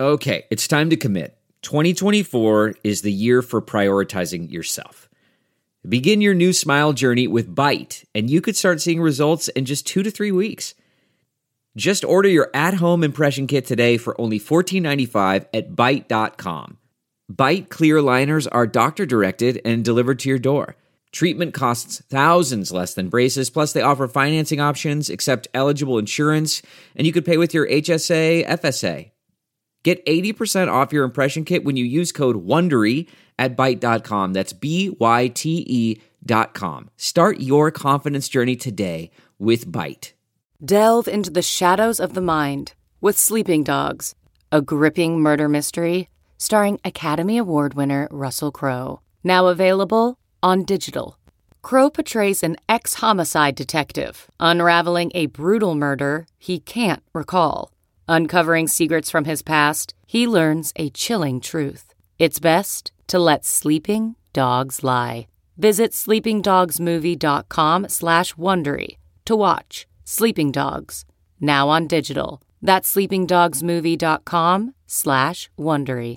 Okay, it's time to commit. 2024 is the year for prioritizing yourself. Begin your new smile journey with Byte, and you could start seeing results in just 2 to 3 weeks. Just order your at-home impression kit today for only $14.95 at Byte.com. Byte clear liners are doctor-directed and delivered to your door. Treatment costs thousands less than braces, plus they offer financing options, accept eligible insurance, and you could pay with your HSA, FSA. Get 80% off your impression kit when you use code WONDERY at Byte.com. That's BYTE.com. Start your confidence journey today with Byte. Delve into the shadows of the mind with Sleeping Dogs, a gripping murder mystery starring Academy Award winner Russell Crowe. Now available on digital. Crowe portrays an ex-homicide detective unraveling a brutal murder he can't recall. Uncovering secrets from his past, he learns a chilling truth. It's best to let sleeping dogs lie. Visit sleepingdogsmovie.com/Wondery to watch Sleeping Dogs, now on digital. That's sleepingdogsmovie.com/Wondery.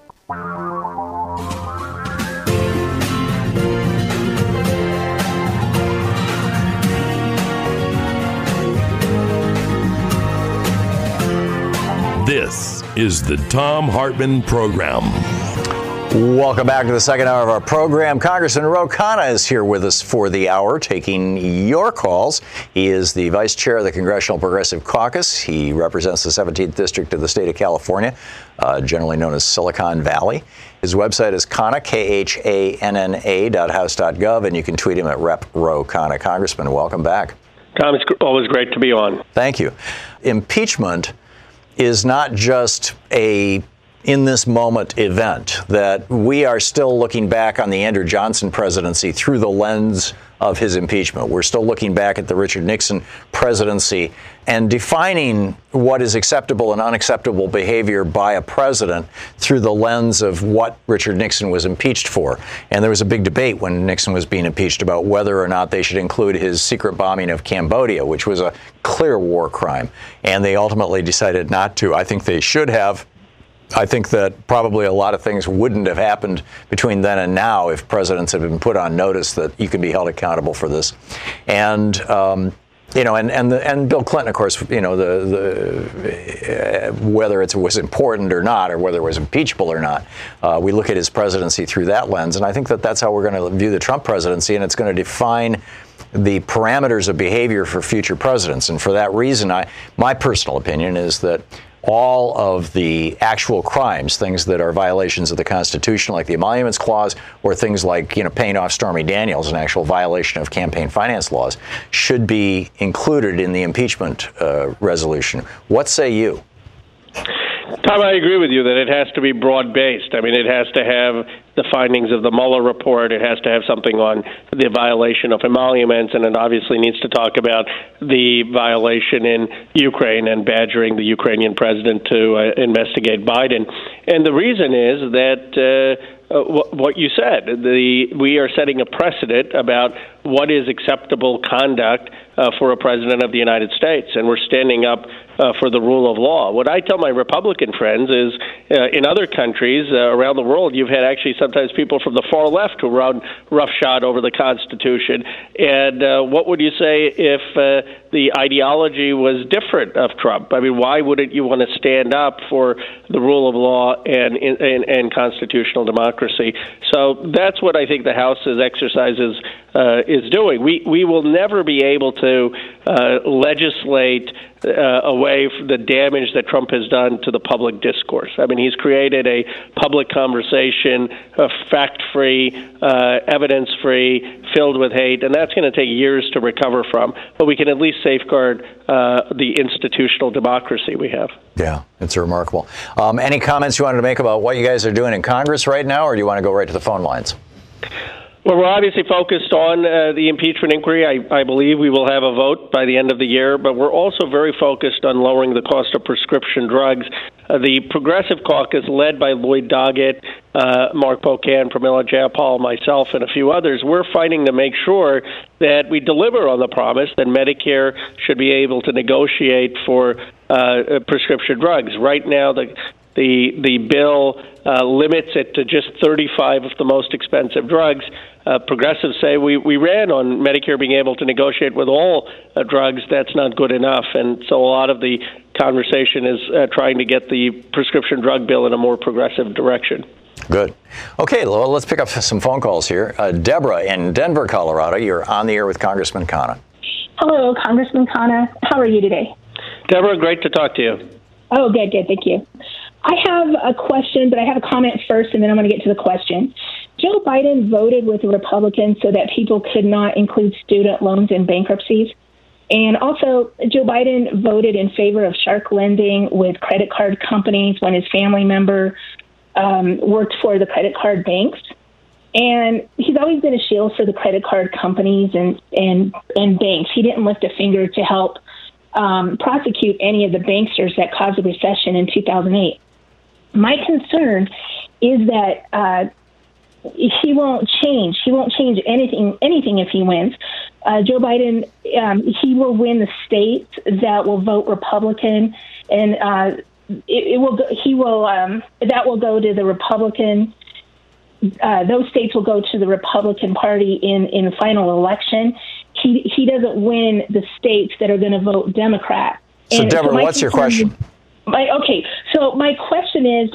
This is the Thom Hartmann Program. Welcome back to the second hour of our program. Congressman Ro Khanna is here with us for the hour, taking your calls. He is the vice chair of the Congressional Progressive Caucus. He represents the 17th District of the state of California, generally known as Silicon Valley. His website is Khanna, KHANNA.house.gov, and you can tweet him at Rep. Ro Khanna. Congressman, welcome back. Tom, it's always great to be on. Thank you. Impeachment is not just a in this moment event, that we are still looking back on the Andrew Johnson presidency through the lens of his impeachment. We're still looking back at the Richard Nixon presidency and defining what is acceptable and unacceptable behavior by a president through the lens of what Richard Nixon was impeached for. And there was a big debate when Nixon was being impeached about whether or not they should include his secret bombing of Cambodia, which was a clear war crime. And they ultimately decided not to. I think they should have. I think that probably a lot of things wouldn't have happened between then and now if presidents had been put on notice that you can be held accountable for this. And and Bill Clinton, of course, whether it was important or not, or whether it was impeachable or not, we look at his presidency through that lens. And I think that that's how we're going to view the Trump presidency, and it's going to define the parameters of behavior for future presidents. And for that reason, my personal opinion is that all of the actual crimes, things that are violations of the Constitution, like the Emoluments Clause, or things like, paying off Stormy Daniels, an actual violation of campaign finance laws, should be included in the impeachment resolution. What say you? Tom, I agree with you that it has to be broad-based. I mean, it has to have the findings of the Mueller report. It has to have something on the violation of emoluments, and it obviously needs to talk about the violation in Ukraine and badgering the Ukrainian president to investigate Biden. And the reason is that what you said, we are setting a precedent about what is acceptable conduct for a president of the United States, and we're standing up for the rule of law. What I tell my Republican friends is in other countries around the world, you've had actually sometimes people from the far left who run roughshod over the Constitution. And what would you say if the ideology was different of Trump? I mean, why wouldn't you want to stand up for the rule of law and constitutional democracy? So that's what I think the House's exercises is doing. We will never be able to legislate away from the damage that Trump has done to the public discourse. I mean, he's created a public conversation, fact-free, evidence-free, filled with hate, and that's going to take years to recover from. But we can at least safeguard the institutional democracy we have. Yeah, it's remarkable. Any comments you wanted to make about what you guys are doing in Congress right now, or do you want to go right to the phone lines? Well, we're obviously focused on the impeachment inquiry. I believe we will have a vote by the end of the year, but we're also very focused on lowering the cost of prescription drugs. The Progressive Caucus, led by Lloyd Doggett, Mark Pocan, Pramila Jayapal, myself, and a few others, we're fighting to make sure that we deliver on the promise that Medicare should be able to negotiate for prescription drugs. Right now, the The bill limits it to just 35 of the most expensive drugs. Progressives say we ran on Medicare being able to negotiate with all drugs. That's not good enough. And so a lot of the conversation is trying to get the prescription drug bill in a more progressive direction. Good. Okay, well, let's pick up some phone calls here. Deborah in Denver, Colorado, you're on the air with Congressman Khanna. Hello, Congressman Khanna. How are you today? Deborah, great to talk to you. Oh, good. Thank you. I have a question, but I have a comment first, and then I'm going to get to the question. Joe Biden voted with the Republicans so that people could not include student loans in bankruptcies. And also, Joe Biden voted in favor of shark lending with credit card companies when his family member worked for the credit card banks. And he's always been a shield for the credit card companies and banks. He didn't lift a finger to help prosecute any of the banksters that caused the recession in 2008. My concern is that he won't change. He won't change anything if he wins. Joe Biden, he will win the states that will vote Republican, and that will go to the Republican. Those states will go to the Republican Party in the final election. He doesn't win the states that are going to vote Democrat. So, Deborah, what's your question? So my question is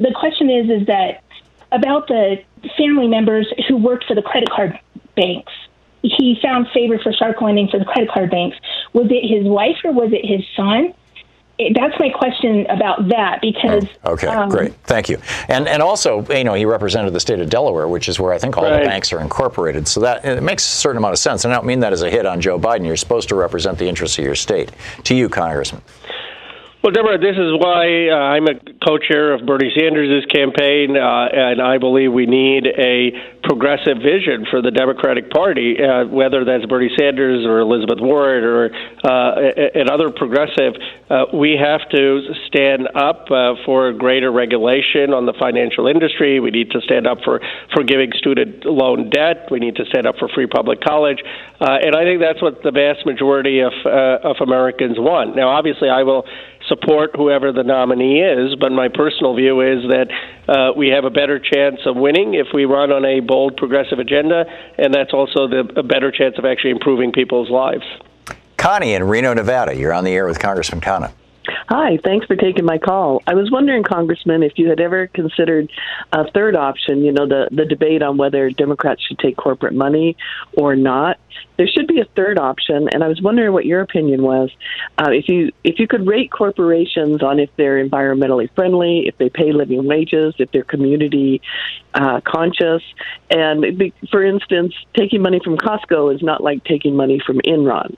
that about the family members who worked for the credit card banks. He found favor for shark lending for the credit card banks. Was it his wife or was it his son? That's my question about that, because... Okay, great. Thank you. And also, he represented the state of Delaware, which is where I think all the banks are incorporated. So that it makes a certain amount of sense. And I don't mean that as a hit on Joe Biden. You're supposed to represent the interests of your state. To you, Congressman. Well, Deborah, this is why I'm a co-chair of Bernie Sanders' campaign, and I believe we need a progressive vision for the Democratic Party, whether that's Bernie Sanders or Elizabeth Warren or another progressive. We have to stand up for greater regulation on the financial industry. We need to stand up for forgiving student loan debt. We need to stand up for free public college. And I think that's what the vast majority of Americans want. Now, obviously, I will support whoever the nominee is, but my personal view is that we have a better chance of winning if we run on a bold progressive agenda, and that's also a better chance of actually improving people's lives. Connie in Reno, Nevada, you're on the air with Congressman Khanna. Hi, thanks for taking my call. I was wondering, Congressman, if you had ever considered a third option, the debate on whether Democrats should take corporate money or not. There should be a third option, and I was wondering what your opinion was. If you could rate corporations on if they're environmentally friendly, if they pay living wages, if they're community conscious. And for instance, taking money from Costco is not like taking money from Enron.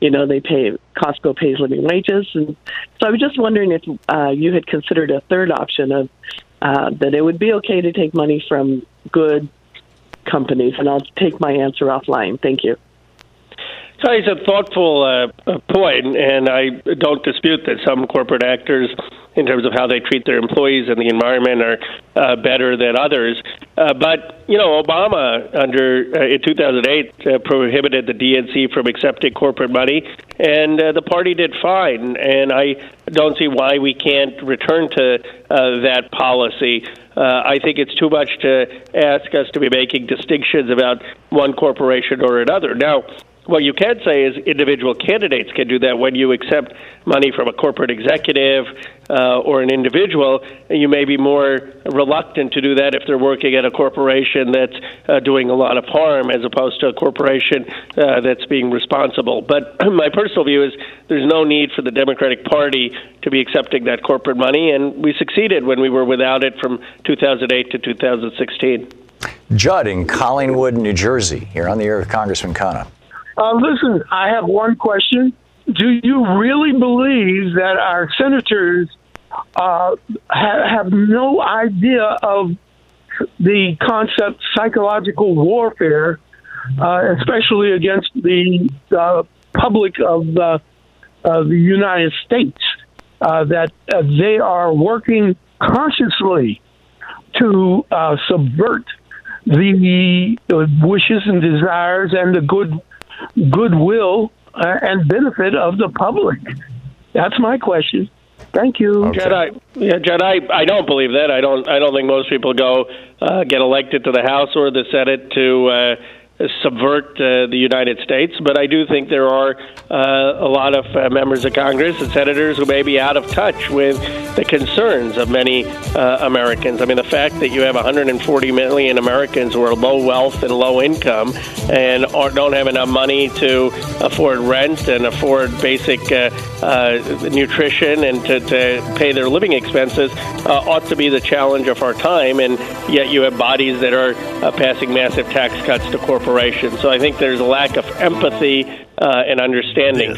Costco pays living wages. And so I was just wondering if you had considered a third option of that it would be okay to take money from good companies. And I'll take my answer offline. Thank you. So it's a thoughtful point, and I don't dispute that some corporate actors, in terms of how they treat their employees and the environment, are better than others. But, Obama, in 2008, prohibited the DNC from accepting corporate money, and the party did fine. And I don't see why we can't return to that policy. I think it's too much to ask us to be making distinctions about one corporation or another. Now, what you can say is individual candidates can do that. When you accept money from a corporate executive or an individual, you may be more reluctant to do that if they're working at a corporation that's doing a lot of harm as opposed to a corporation that's being responsible. But my personal view is there's no need for the Democratic Party to be accepting that corporate money, and we succeeded when we were without it from 2008 to 2016. Judd in Collingwood, New Jersey. You're on the air with Congressman Khanna. Listen, I have one question. Do you really believe that our senators have no idea of the concept psychological warfare, especially against the public of the United States, that they are working consciously to subvert the wishes and desires and the goodwill and benefit of the public? That's my question. Thank you. Okay. Judd, I don't believe that. I don't think most people go get elected to the House or the Senate to subvert the United States, but I do think there are a lot of members of Congress and senators who may be out of touch with the concerns of many Americans. I mean, the fact that you have 140 million Americans who are low wealth and low income and don't have enough money to afford rent and afford basic nutrition and to pay their living expenses ought to be the challenge of our time, and yet you have bodies that are passing massive tax cuts to corporations. So I think there's a lack of empathy and understanding.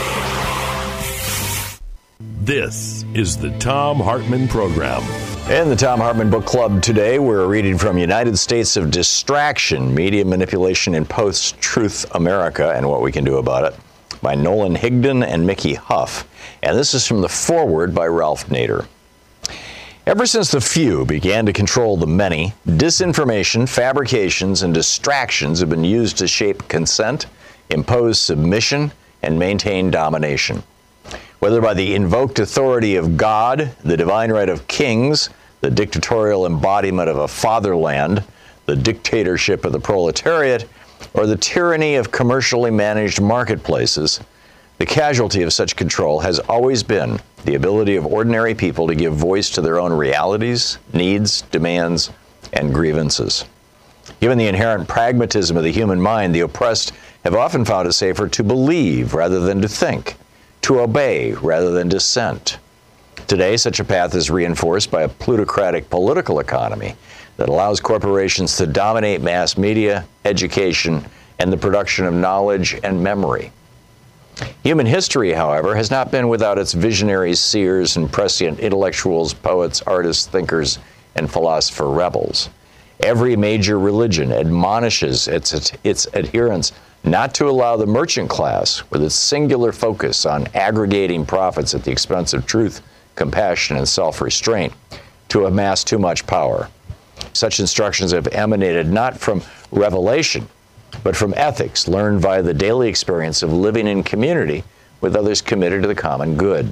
This is the Thom Hartmann Program. In the Thom Hartmann Book Club today, we're reading from United States of Distraction, Media Manipulation in Post-Truth America and What We Can Do About It, by Nolan Higdon and Mickey Huff. And this is from the foreword by Ralph Nader. Ever since the few began to control the many, disinformation, fabrications, and distractions have been used to shape consent, impose submission, and maintain domination. Whether by the invoked authority of God, the divine right of kings, the dictatorial embodiment of a fatherland, the dictatorship of the proletariat, or the tyranny of commercially managed marketplaces, the casualty of such control has always been the ability of ordinary people to give voice to their own realities, needs, demands, and grievances. Given the inherent pragmatism of the human mind, the oppressed have often found it safer to believe rather than to think, to obey rather than dissent. Today, such a path is reinforced by a plutocratic political economy that allows corporations to dominate mass media, education, and the production of knowledge and memory. Human history, however, has not been without its visionaries, seers, and prescient intellectuals, poets, artists, thinkers, and philosopher rebels. Every major religion admonishes its adherents not to allow the merchant class, with its singular focus on aggregating profits at the expense of truth, compassion, and self-restraint, to amass too much power. Such instructions have emanated not from revelation, but from ethics learned via the daily experience of living in community with others committed to the common good.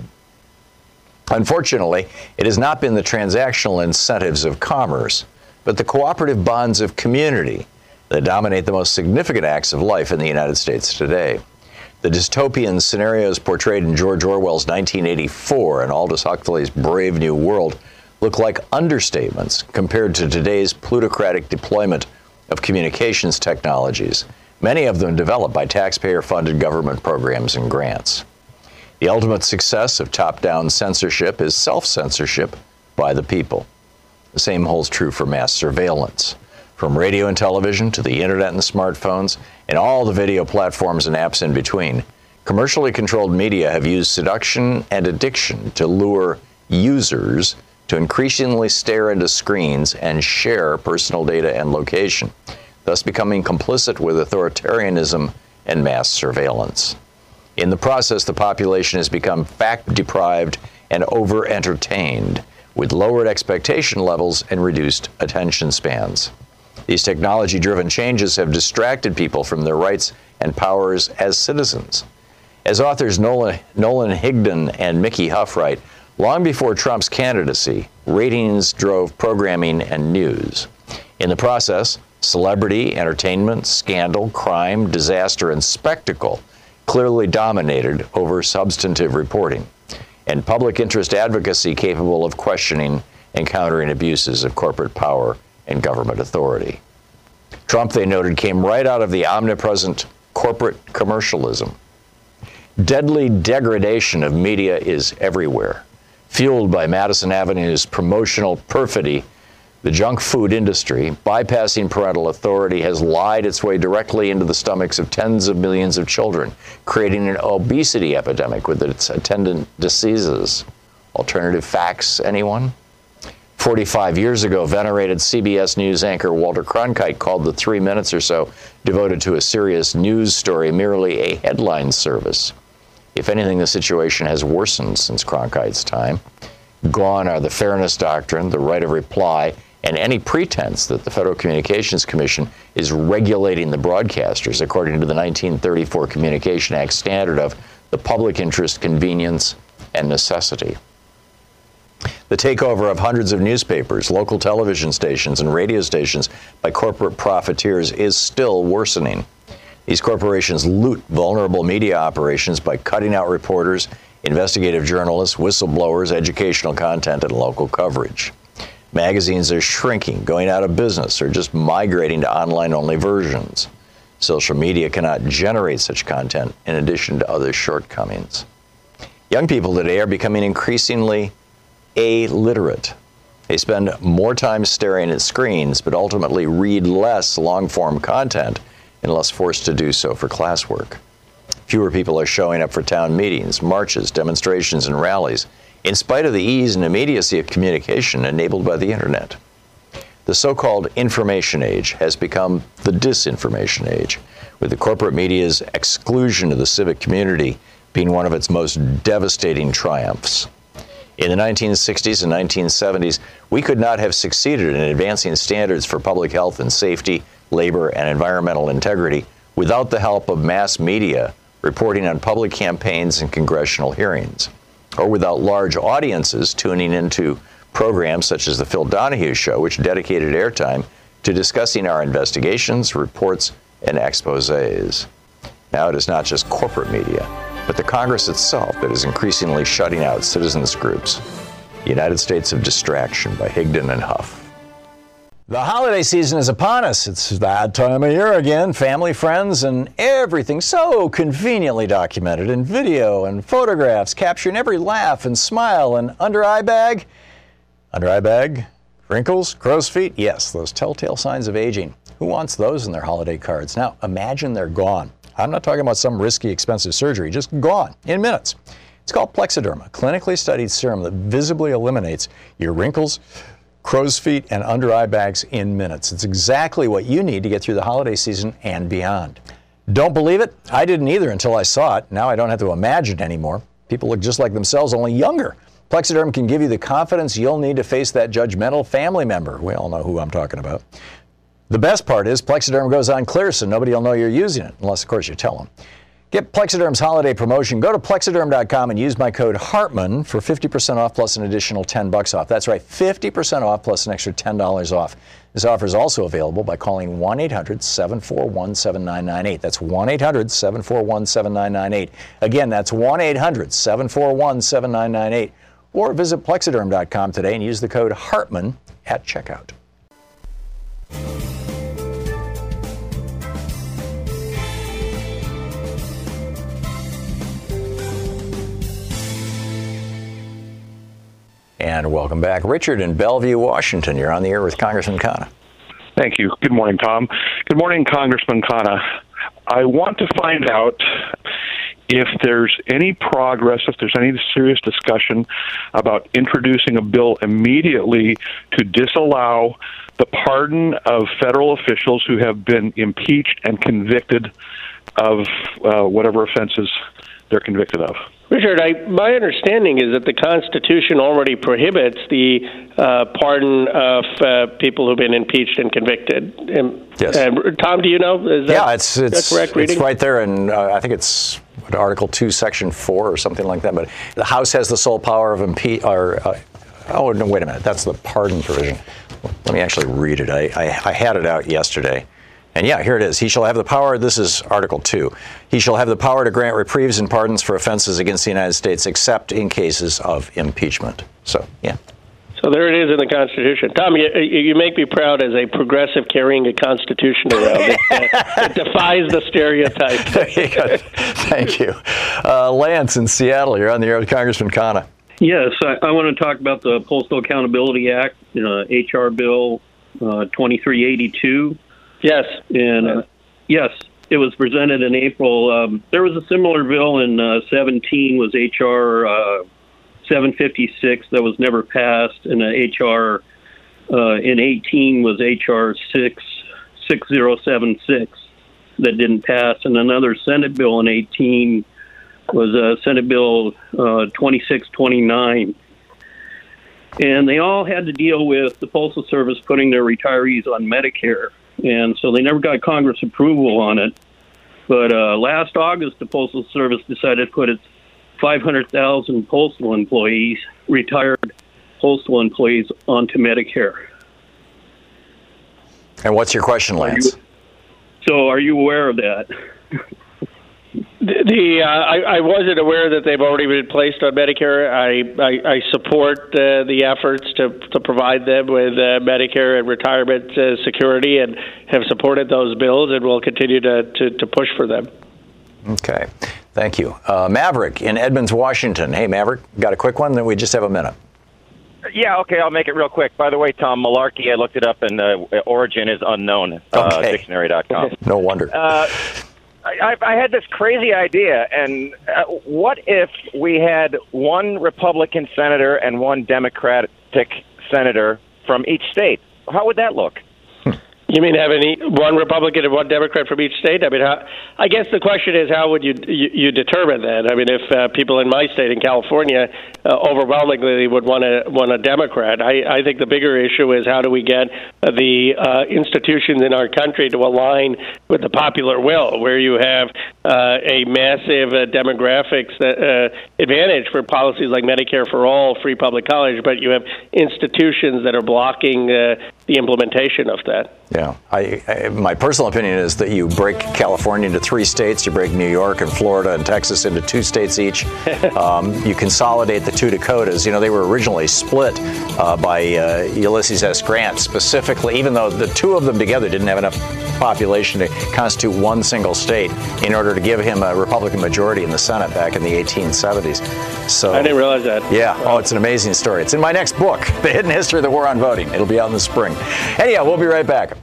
Unfortunately, it has not been the transactional incentives of commerce, but the cooperative bonds of community that dominate the most significant acts of life in the United States today. The dystopian scenarios portrayed in George Orwell's 1984 and Aldous Huxley's Brave New World look like understatements compared to today's plutocratic deployment of communications technologies, many of them developed by taxpayer-funded government programs and grants. The ultimate success of top-down censorship is self-censorship by the people. The same holds true for mass surveillance. From radio and television to the internet and smartphones, and all the video platforms and apps in between, commercially controlled media have used seduction and addiction to lure users to increasingly stare into screens and share personal data and location, thus becoming complicit with authoritarianism and mass surveillance. In the process, the population has become fact-deprived and over-entertained, with lowered expectation levels and reduced attention spans. These technology-driven changes have distracted people from their rights and powers as citizens. As authors Nolan Higdon and Mickey Huff write, long before Trump's candidacy, ratings drove programming and news. In the process, celebrity, entertainment, scandal, crime, disaster, and spectacle clearly dominated over substantive reporting, and public interest advocacy capable of questioning and countering abuses of corporate power and government authority. Trump, they noted, came right out of the omnipresent corporate commercialism. Deadly degradation of media is everywhere. Fueled by Madison Avenue's promotional perfidy, the junk food industry, bypassing parental authority, has lied its way directly into the stomachs of tens of millions of children, creating an obesity epidemic with its attendant diseases. Alternative facts, anyone? 45 years ago, venerated CBS News anchor Walter Cronkite called the 3 minutes or so devoted to a serious news story merely a headline service. If anything, the situation has worsened since Cronkite's time. Gone are the fairness doctrine, the right of reply, and any pretense that the Federal Communications Commission is regulating the broadcasters according to the 1934 Communication Act standard of the public interest, convenience, and necessity. The takeover of hundreds of newspapers, local television stations, and radio stations by corporate profiteers is still worsening. These corporations loot vulnerable media operations by cutting out reporters, investigative journalists, whistleblowers, educational content, and local coverage. Magazines are shrinking, going out of business, or just migrating to online-only versions. Social media cannot generate such content in addition to other shortcomings. Young people today are becoming increasingly illiterate. They spend more time staring at screens, but ultimately read less long-form content unless forced to do so for classwork. Fewer people are showing up for town meetings, marches, demonstrations, and rallies, in spite of the ease and immediacy of communication enabled by the internet. The so-called information age has become the disinformation age, with the corporate media's exclusion of the civic community being one of its most devastating triumphs. In the 1960s and 1970s, we could not have succeeded in advancing standards for public health and safety, labor, and environmental integrity without the help of mass media reporting on public campaigns and congressional hearings, or without large audiences tuning into programs such as The Phil Donahue Show, which dedicated airtime to discussing our investigations, reports, and exposés. Now it is not just corporate media, but the Congress itself that is increasingly shutting out citizens groups. United States of Distraction by Higdon and Huff. The holiday season is upon us. It's that time of year again. Family, friends, and everything so conveniently documented in video and photographs, capturing every laugh and smile and under-eye bag. Under-eye bag? Wrinkles? Crow's feet? Yes, those telltale signs of aging. Who wants those in their holiday cards? Now, imagine they're gone. I'm not talking about some risky, expensive surgery, just gone in minutes. It's called Plexiderm, a clinically studied serum that visibly eliminates your wrinkles, crow's feet, and under-eye bags in minutes. It's exactly what you need to get through the holiday season and beyond. Don't believe it? I didn't either until I saw it. Now I don't have to imagine anymore. People look just like themselves, only younger. Plexiderm can give you the confidence you'll need to face that judgmental family member. We all know who I'm talking about. The best part is Plexiderm goes on clear, so nobody will know you're using it, unless, of course, you tell them. Get Plexiderm's holiday promotion. Go to Plexiderm.com and use my code Hartman for 50% off plus an additional $10 off. That's right, 50% off plus an extra $10 off. This offer is also available by calling 1-800-741-7998. That's 1-800-741-7998. Again, that's 1-800-741-7998. Or visit Plexiderm.com today and use the code Hartman at checkout. And welcome back. Richard in Bellevue, Washington. You're on the air with Congressman Khanna. Thank you. Good morning, Tom. Good morning, Congressman Khanna. I want to find out if there's any progress, if there's any serious discussion about introducing a bill immediately to disallow the pardon of federal officials who have been impeached and convicted of whatever offenses they're convicted of. Richard, my understanding is that the Constitution already prohibits the pardon of people who've been impeached and convicted. Yes. Tom, do you know? Is that, it's correct reading? It's right there, and I think it's Article 2, Section 4 or something like that. But the House has the sole power of oh, no, wait a minute. That's the pardon provision. Let me actually read it. I had it out yesterday. And yeah, here it is. He shall have the power, this is Article 2, he shall have the power to grant reprieves and pardons for offenses against the United States except in cases of impeachment. So, yeah. So there it is in the Constitution. Tom, you make me proud as a progressive carrying a Constitution around. It defies the stereotype. There you go. Thank you. Lance in Seattle, you're on the air with Congressman Khanna. Yes, I want to talk about the Postal Accountability Act, H.R. Bill 2382. Yes. And yes, it was presented in April. There was a similar bill in 17 was H.R. 756 that was never passed, and H.R. in 18 was H.R. 6076 that didn't pass, and another Senate bill in 18 was Senate Bill 2629. And they all had to deal with the Postal Service putting their retirees on Medicare. And so they never got Congress approval on it. But last August, the Postal Service decided to put its 500,000 postal employees, retired postal employees onto Medicare. And what's your question, Lance? So are you aware of that? I wasn't aware that they've already been placed on Medicare. I support the efforts to provide them with Medicare and retirement security, and have supported those bills, and will continue to push for them. Okay, thank you. Maverick in Edmonds, Washington. Hey, Maverick, got a quick one? Then we just have a minute. Yeah, okay, I'll make it real quick. By the way, Tom, malarkey, I looked it up, and origin is unknown, dictionary.com. No wonder. I had this crazy idea, and what if we had one Republican senator and one Democratic senator from each state? How would that look? You mean having one Republican and one Democrat from each state? I mean, I guess the question is, how would you determine that? I mean, if people in my state, in California, overwhelmingly would want a Democrat, I think the bigger issue is, how do we get the institutions in our country to align with the popular will, where you have a massive demographics advantage for policies like Medicare for all, free public college, but you have institutions that are blocking the implementation of that. Yeah, my personal opinion is that you break California into 3 states, you break New York and Florida and Texas into 2 states each. You consolidate the 2 Dakotas. You know, they were originally split by Ulysses S. Grant specifically, even though the 2 of them together didn't have enough population to constitute one single state, in order to give him a Republican majority in the Senate back in the 1870s. So I didn't realize that. Yeah, oh, it's an amazing story. It's in my next book, The Hidden History of the War on Voting. It'll be out in the spring. Anyhow, we'll be right back.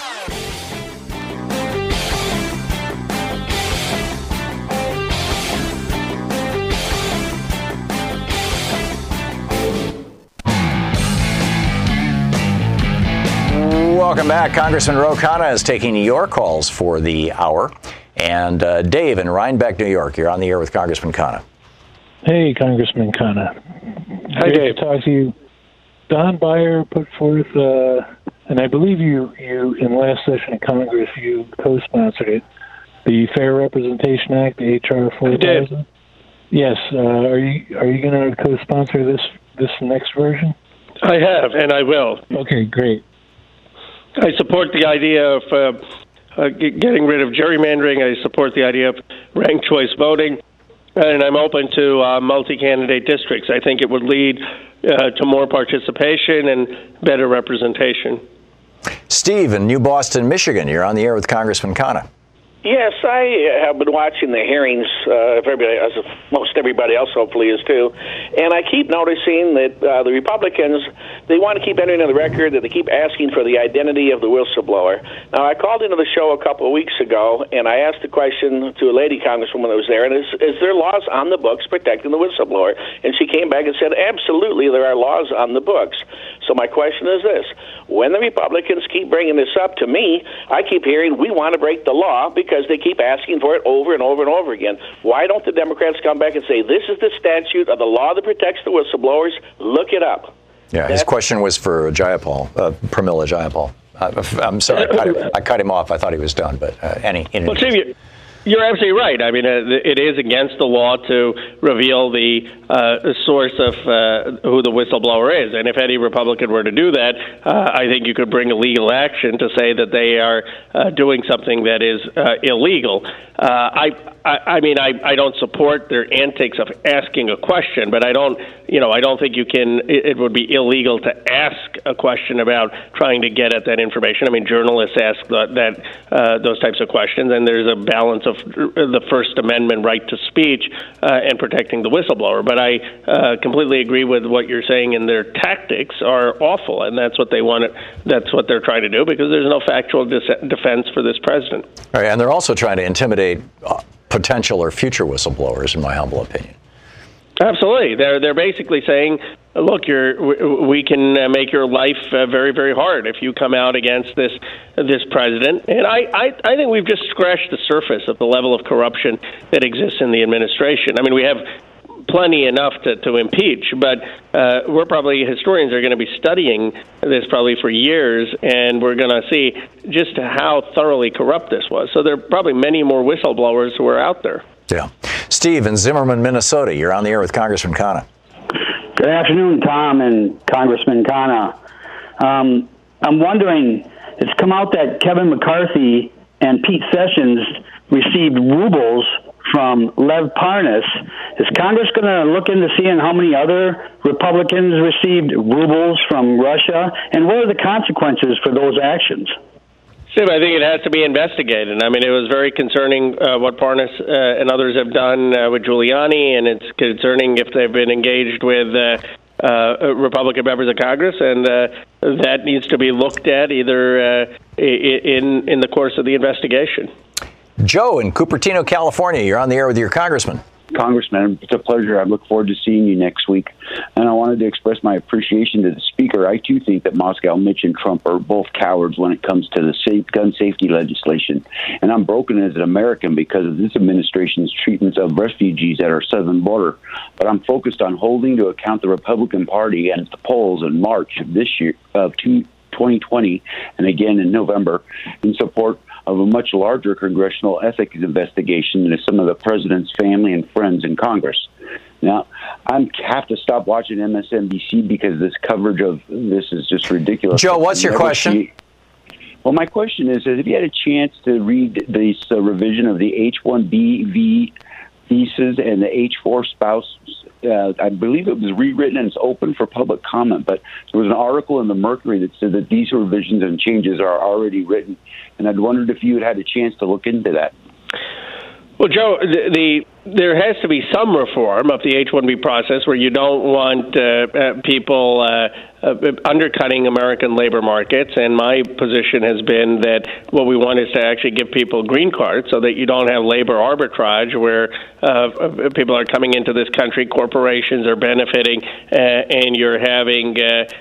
Welcome back. Congressman Ro Khanna is taking your calls for the hour. And Dave in Rhinebeck, New York, you're on the air with Congressman Khanna. Hey, Congressman Khanna. Hi, Dave. To talk to you. Don Beyer put forth, and I believe you in last session of Congress, you co-sponsored it, the Fair Representation Act, the H.R. 4000. Yes. Are you going to co-sponsor this next version? I have, and I will. Okay, great. I support the idea of getting rid of gerrymandering. I support the idea of ranked choice voting, and I'm open to multi-candidate districts. I think it would lead to more participation and better representation. Steve in New Boston, Michigan, you're on the air with Congressman Khanna. Yes, I have been watching the hearings, as most everybody else hopefully is too, and I keep noticing that the Republicans, they want to keep entering on the record that they keep asking for the identity of the whistleblower. Now, I called into the show a couple of weeks ago, and I asked a question to a lady congresswoman that was there, and is there laws on the books protecting the whistleblower? And she came back and said, absolutely, there are laws on the books. So my question is this. When the Republicans keep bringing this up to me, I keep hearing we want to break the law because they keep asking for it over and over and over again. Why don't the Democrats come back and say, this is the statute of the law that protects the whistleblowers? Look it up. Yeah, his question was for Jayapal, Pramila Jayapal. I'm sorry, I cut him off. I thought he was done, but Well, Steve, you're absolutely right. I mean, it is against the law to reveal the source of who the whistleblower is. And if any Republican were to do that, I think you could bring a legal action to say that they are doing something that is illegal. I mean, I don't support their antics of asking a question, but I don't think you can. It would be illegal to ask a question about trying to get at that information. I mean, journalists ask those types of questions, and there's a balance of the First Amendment right to speech and protecting the whistleblower. But I completely agree with what you're saying, and their tactics are awful, and that's what they want. That's what they're trying to do, because there's no factual defense for this president. All right, and they're also trying to intimidate potential or future whistleblowers, in my humble opinion. Absolutely. They're basically saying, look, we can make your life very, very hard if you come out against this president. And I think we've just scratched the surface of the level of corruption that exists in the administration. I mean, we have plenty enough to impeach, but historians are going to be studying this probably for years, and we're going to see just how thoroughly corrupt this was. So there are probably many more whistleblowers who are out there. Yeah. Steve in Zimmerman, Minnesota, you're on the air with Congressman Khanna. Good afternoon, Tom and Congressman Khanna. I'm wondering, it's come out that Kevin McCarthy and Pete Sessions received rubles from Lev Parnas. Is Congress going to look into seeing how many other Republicans received rubles from Russia? And what are the consequences for those actions? Steve, I think it has to be investigated. I mean, it was very concerning what Parnas and others have done with Giuliani, and it's concerning if they've been engaged with Republican members of Congress, and that needs to be looked at either in the course of the investigation. Joe in Cupertino, California, you're on the air with your congressman. Congressman, it's a pleasure. I look forward to seeing you next week. And I wanted to express my appreciation to the Speaker. I, too, think that Moscow, Mitch, and Trump are both cowards when it comes to the gun safety legislation. And I'm broken as an American because of this administration's treatment of refugees at our southern border. But I'm focused on holding to account the Republican Party and the polls in March of this year, of 2020, and again in November, in support of a much larger congressional ethics investigation into some of the president's family and friends in Congress. Now, I have to stop watching MSNBC because this coverage of this is just ridiculous. Joe, what's your question? Well, my question is, have you had a chance to read this revision of the H-1B visas and the H-4 spouse? I believe it was rewritten and it's open for public comment, but there was an article in the Mercury that said that these revisions and changes are already written, and I'd wondered if you had a chance to look into that. Well, Joe, there has to be some reform of the H-1B process where you don't want people undercutting American labor markets. And my position has been that what we want is to actually give people green cards so that you don't have labor arbitrage where people are coming into this country, corporations are benefiting, and you're having,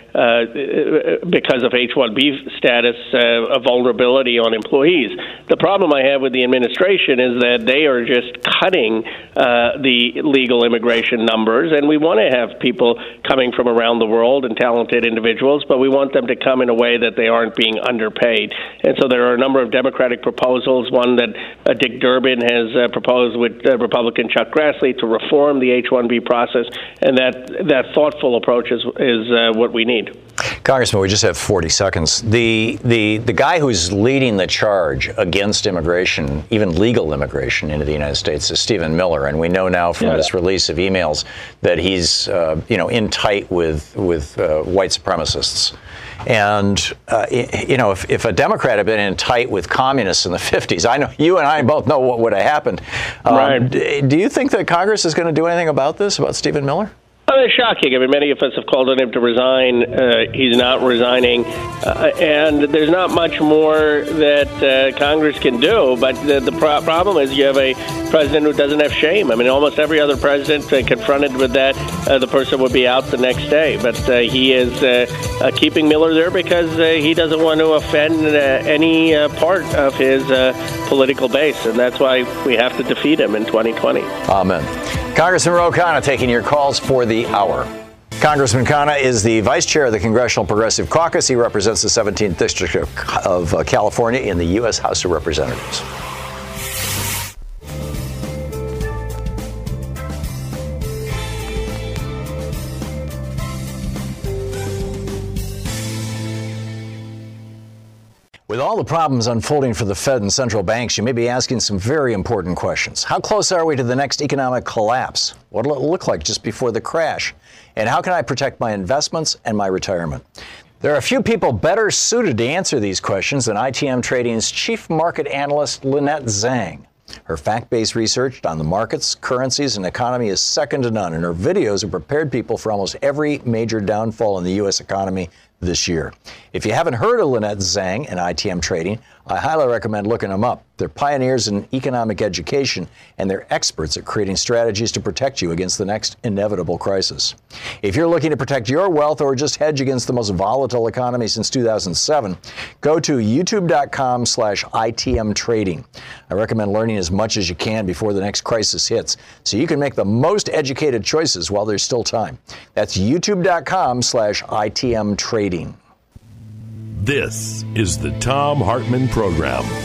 because of H-1B status, a vulnerability on employees. The problem I have with the administration is that they are just cutting the legal immigration numbers, and we want to have people coming from around the world and talented individuals, but we want them to come in a way that they aren't being underpaid. And so there are a number of Democratic proposals, one that Dick Durbin has proposed with Republican Chuck Grassley to reform the H-1B process, and that thoughtful approach is what we need. Congressman, we just have 40 seconds. The guy who's leading the charge against immigration, even legal immigration into the United States, is Stephen Miller, and we know now from this release of emails that he's in tight with white supremacists. And if a Democrat had been in tight with communists in the 50s, I know you and I both know what would have happened. Right. Do you think that Congress is going to do anything about this, about Stephen Miller? It's shocking. I mean, many of us have called on him to resign. He's not resigning. And there's not much more that Congress can do. But the problem is you have a president who doesn't have shame. I mean, almost every other president confronted with that, the person would be out the next day. But he is keeping Miller there because he doesn't want to offend any part of his political base. And that's why we have to defeat him in 2020. Amen. Congressman Ro Khanna taking your calls for the hour. Congressman Khanna is the vice chair of the Congressional Progressive Caucus. He represents the 17th District of California in the U.S. House of Representatives. With all the problems unfolding for the Fed and central banks, you may be asking some very important questions. How close are we to the next economic collapse? What will it look like just before the crash? And how can I protect my investments and my retirement? There are a few people better suited to answer these questions than ITM Trading's chief market analyst, Lynette Zhang. Her fact-based research on the markets, currencies, and economy is second to none, and her videos have prepared people for almost every major downfall in the U.S. economy this year. If you haven't heard of Lynette Zhang and ITM Trading, I highly recommend looking them up. They're pioneers in economic education, and they're experts at creating strategies to protect you against the next inevitable crisis. If you're looking to protect your wealth or just hedge against the most volatile economy since 2007, go to youtube.com/ITM Trading. I recommend learning as much as you can before the next crisis hits, so you can make the most educated choices while there's still time. That's youtube.com/ITM Trading. This is the Thom Hartmann Program.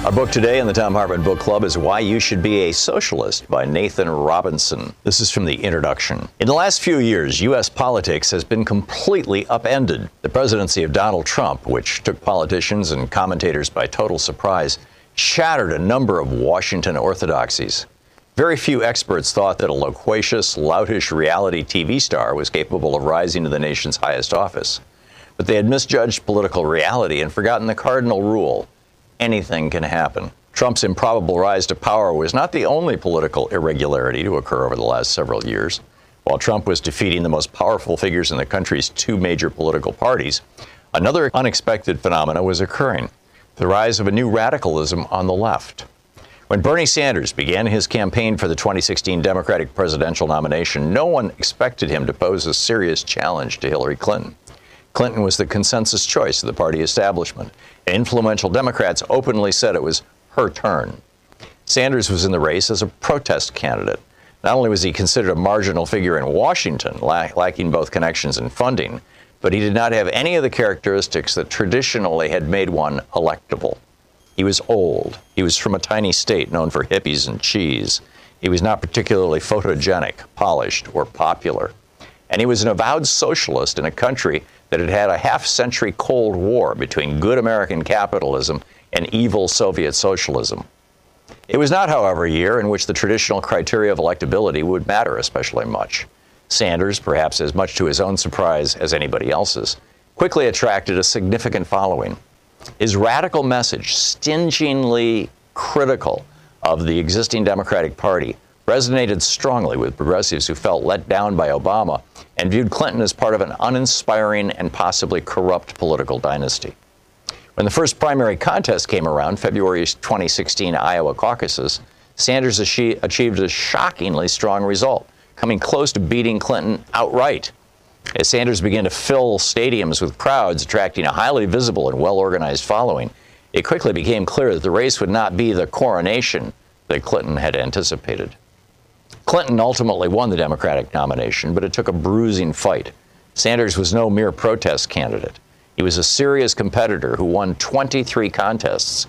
Our book today in the Thom Hartmann Book Club is Why You Should Be a Socialist by Nathan Robinson. This is from the introduction. In the last few years, U.S. politics has been completely upended. The presidency of Donald Trump, which took politicians and commentators by total surprise, shattered a number of Washington orthodoxies. Very few experts thought that a loquacious, loutish reality TV star was capable of rising to the nation's highest office. But they had misjudged political reality and forgotten the cardinal rule: anything can happen. Trump's improbable rise to power was not the only political irregularity to occur over the last several years. While Trump was defeating the most powerful figures in the country's two major political parties, another unexpected phenomenon was occurring: the rise of a new radicalism on the left. When Bernie Sanders began his campaign for the 2016 Democratic presidential nomination, no one expected him to pose a serious challenge to Hillary Clinton. Clinton was the consensus choice of the party establishment, and influential Democrats openly said it was her turn. Sanders was in the race as a protest candidate. Not only was he considered a marginal figure in Washington, lacking both connections and funding, but he did not have any of the characteristics that traditionally had made one electable. He was old. He was from a tiny state known for hippies and cheese. He was not particularly photogenic, polished, or popular. And he was an avowed socialist in a country that had had a half-century Cold War between good American capitalism and evil Soviet socialism. It was not, however, a year in which the traditional criteria of electability would matter especially much. Sanders, perhaps as much to his own surprise as anybody else's, quickly attracted a significant following. His radical message, stingingly critical of the existing Democratic Party, resonated strongly with progressives who felt let down by Obama and viewed Clinton as part of an uninspiring and possibly corrupt political dynasty. When the first primary contest came around, February's 2016 Iowa caucuses, Sanders achieved a shockingly strong result, coming close to beating Clinton outright. As Sanders began to fill stadiums with crowds, attracting a highly visible and well-organized following, it quickly became clear that the race would not be the coronation that Clinton had anticipated. Clinton ultimately won the Democratic nomination, but it took a bruising fight. Sanders was no mere protest candidate. He was a serious competitor who won 23 contests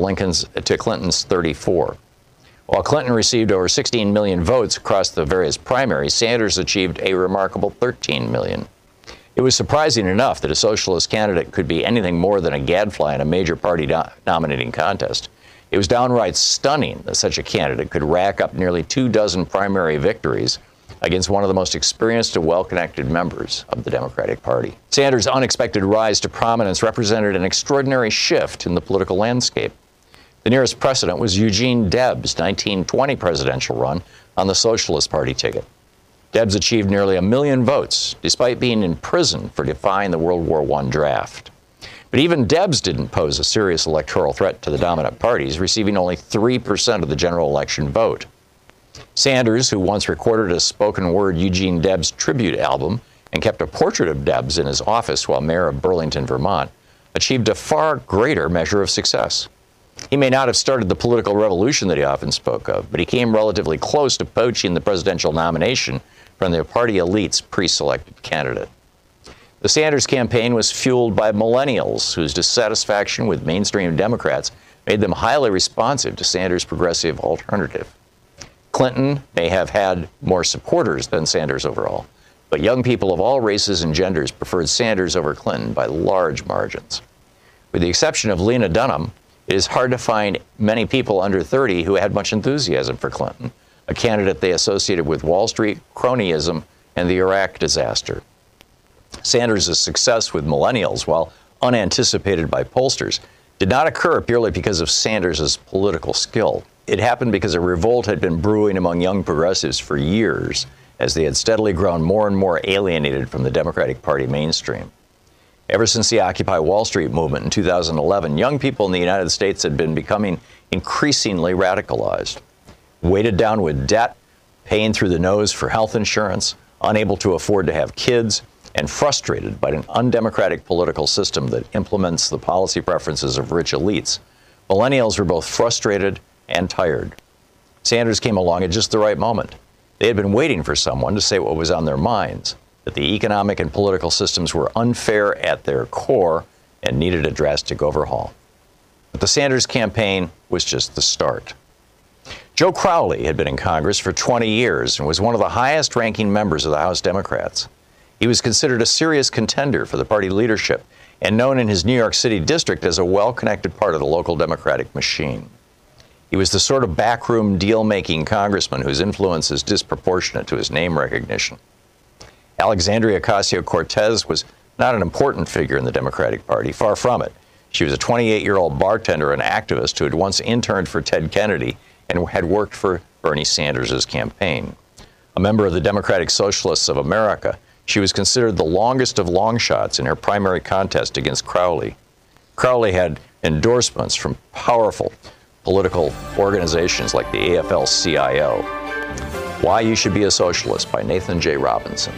to Clinton's 34. While Clinton received over 16 million votes across the various primaries, Sanders achieved a remarkable 13 million. It was surprising enough that a socialist candidate could be anything more than a gadfly in a major party nominating contest. It was downright stunning that such a candidate could rack up nearly 24 primary victories against one of the most experienced and well-connected members of the Democratic Party. Sanders' unexpected rise to prominence represented an extraordinary shift in the political landscape. The nearest precedent was Eugene Debs' 1920 presidential run on the Socialist Party ticket. Debs achieved nearly 1 million votes, despite being in prison for defying the World War I draft. But even Debs didn't pose a serious electoral threat to the dominant parties, receiving only 3% of the general election vote. Sanders, who once recorded a spoken-word Eugene Debs tribute album and kept a portrait of Debs in his office while mayor of Burlington, Vermont, achieved a far greater measure of success. He may not have started the political revolution that he often spoke of, but he came relatively close to poaching the presidential nomination from the party elite's pre-selected candidate. The Sanders campaign was fueled by millennials whose dissatisfaction with mainstream Democrats made them highly responsive to Sanders' progressive alternative. Clinton may have had more supporters than Sanders overall, but young people of all races and genders preferred Sanders over Clinton by large margins. With the exception of Lena Dunham, it is hard to find many people under 30 who had much enthusiasm for Clinton, a candidate they associated with Wall Street, cronyism, and the Iraq disaster. Sanders' success with millennials, while unanticipated by pollsters, did not occur purely because of Sanders' political skill. It happened because a revolt had been brewing among young progressives for years, as they had steadily grown more and more alienated from the Democratic Party mainstream. Ever since the Occupy Wall Street movement in 2011, young people in the United States had been becoming increasingly radicalized. Weighted down with debt, paying through the nose for health insurance, unable to afford to have kids, and frustrated by an undemocratic political system that implements the policy preferences of rich elites, millennials were both frustrated and tired. Sanders came along at just the right moment. They had been waiting for someone to say what was on their minds, that the economic and political systems were unfair at their core and needed a drastic overhaul. But the Sanders campaign was just the start. Joe Crowley had been in Congress for 20 years and was one of the highest-ranking members of the House Democrats. He was considered a serious contender for the party leadership and known in his New York City district as a well-connected part of the local Democratic machine. He was the sort of backroom deal-making congressman whose influence is disproportionate to his name recognition. Alexandria Ocasio-Cortez was not an important figure in the Democratic Party, far from it. She was a 28-year-old bartender and activist who had once interned for Ted Kennedy and had worked for Bernie Sanders' campaign. A member of the Democratic Socialists of America, she was considered the longest of long shots in her primary contest against Crowley. Crowley had endorsements from powerful political organizations like the AFL-CIO. Why You Should Be a Socialist by Nathan J. Robinson.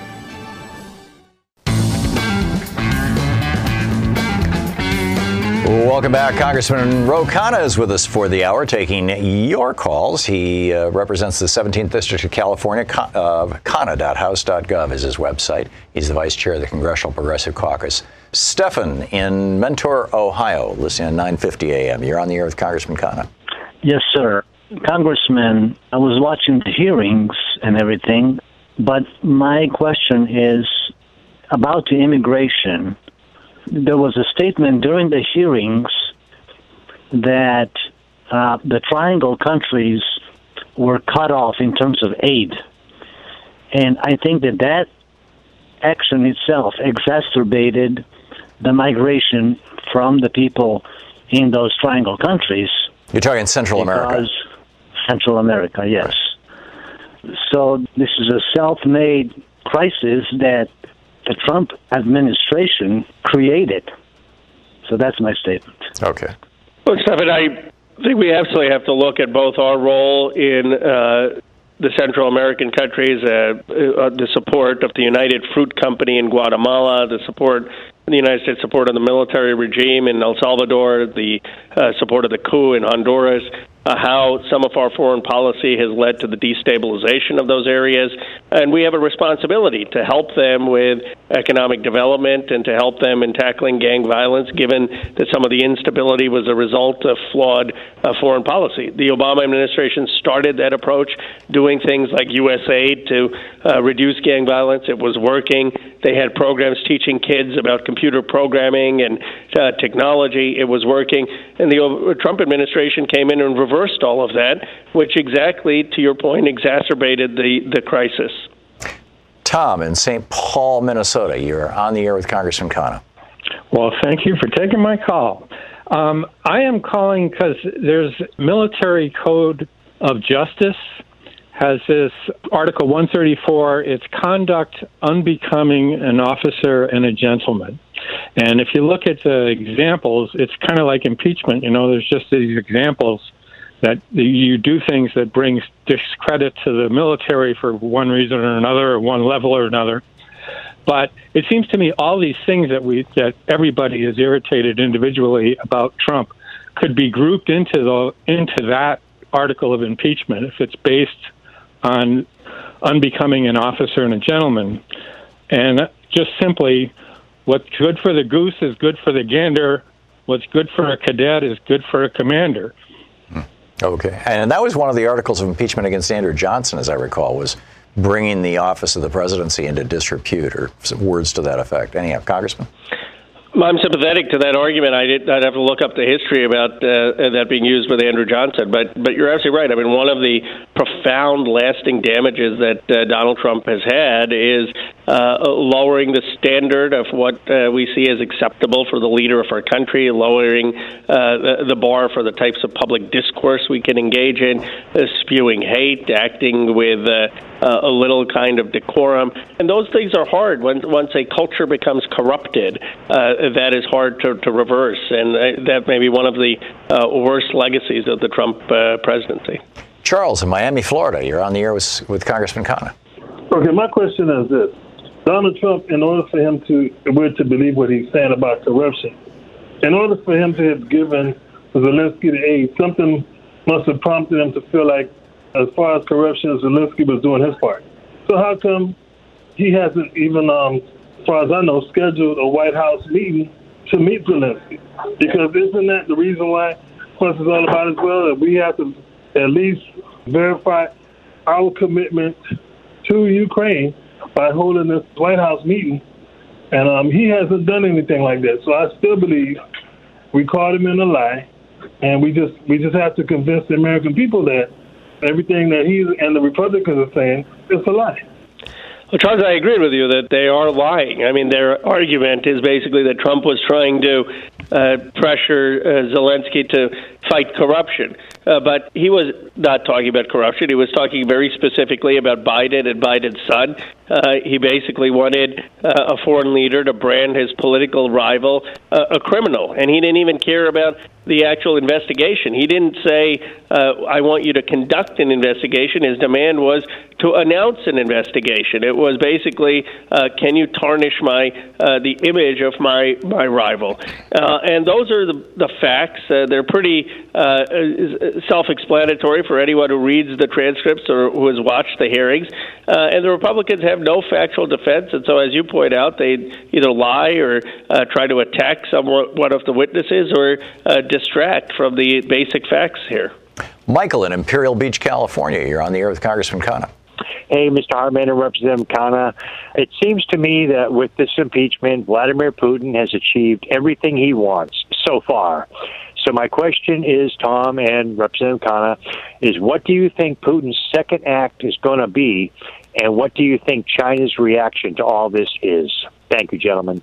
Welcome back. Congressman Ro Khanna is with us for the hour, taking your calls. He represents the 17th District of California. Khanna.house.gov is his website. He's the vice chair of the Congressional Progressive Caucus. Stephan in Mentor, Ohio, listening on 950 AM. You're on the air with Congressman Khanna. Yes, sir. Congressman, I was watching the hearings and everything, but my question is about the immigration. There was a statement during the hearings that the Triangle countries were cut off in terms of aid. And I think that action itself exacerbated the migration from the people in those Triangle countries. You're talking Central America. Central America, yes. So this is a self-made crisis that the Trump administration created. So that's my statement. Okay. Look, Stephan, I think we absolutely have to look at both our role in the Central American countries, the support of the United Fruit Company in Guatemala, the United States support of the military regime in El Salvador, the support of the coup in Honduras, how some of our foreign policy has led to the destabilization of those areas. And we have a responsibility to help them with economic development and to help them in tackling gang violence, given that some of the instability was a result of flawed foreign policy. The Obama administration started that approach, doing things like USAID to reduce gang violence. It was working. They had programs teaching kids about computer programming and technology. It was working. And the Trump administration came in and reversed all of that, which exactly, to your point, exacerbated the crisis. Tom in St. Paul, Minnesota. You're on the air with Congressman Khanna. Well, thank you for taking my call. I am calling because there's Military Code of Justice has this Article 134, it's conduct unbecoming an officer and a gentleman. And if you look at the examples, it's kind of like impeachment. You know, there's just these examples that you do things that brings discredit to the military for one reason or another, or one level or another. But it seems to me all these things that everybody is irritated individually about Trump could be grouped into that article of impeachment if it's based on unbecoming an officer and a gentleman. And just simply, what's good for the goose is good for the gander. What's good for a cadet is good for a commander. Okay. And that was one of the articles of impeachment against Andrew Johnson, as I recall, was bringing the office of the presidency into disrepute, or some words to that effect. Anyhow, Congressman? I'm sympathetic to that argument. I'd have to look up the history about that being used with Andrew Johnson. But you're absolutely right. I mean, one of the profound, lasting damages that Donald Trump has had is lowering the standard of what we see as acceptable for the leader of our country, lowering the bar for the types of public discourse we can engage in, spewing hate, acting with a little kind of decorum. And those things are hard. Once a culture becomes corrupted, that is hard to reverse. And that may be one of the worst legacies of the Trump presidency. Charles in Miami, Florida. You're on the air with Congressman Khanna. Okay, my question is this. Donald Trump, in order for him to believe what he's saying about corruption, in order for him to have given Zelensky the aid, something must have prompted him to feel like, as far as corruption, Zelensky was doing his part. So how come he hasn't even, as far as I know, scheduled a White House meeting to meet Zelensky? Because isn't that the reason why fuss is all about as well. That we have to at least verify our commitment to Ukraine by holding this White House meeting. And he hasn't done anything like that. So I still believe we caught him in a lie, and we just have to convince the American people that everything that he and the Republicans are saying is a lie. Well, Charles, I agree with you that they are lying. I mean, their argument is basically that Trump was trying to pressure Zelensky to fight corruption. But he was not talking about corruption. He was talking very specifically about Biden and Biden's son. He basically wanted a foreign leader to brand his political rival a criminal. And he didn't even care about the actual investigation. He didn't say, I want you to conduct an investigation. His demand was to announce an investigation. It was basically, can you tarnish the image of my rival? And those are the facts. They're pretty self-explanatory for anyone who reads the transcripts or who has watched the hearings. And the Republicans have no factual defense. And so, as you point out, they either lie or try to attack one of the witnesses or distract from the basic facts here. Michael in Imperial Beach, California. You're on the air with Congressman Khanna. Hey, Mr. Hartman and Representative Khanna. It seems to me that with this impeachment, Vladimir Putin has achieved everything he wants so far. So my question is, Tom and Representative Khanna, is what do you think Putin's second act is going to be, and what do you think China's reaction to all this is? Thank you, gentlemen.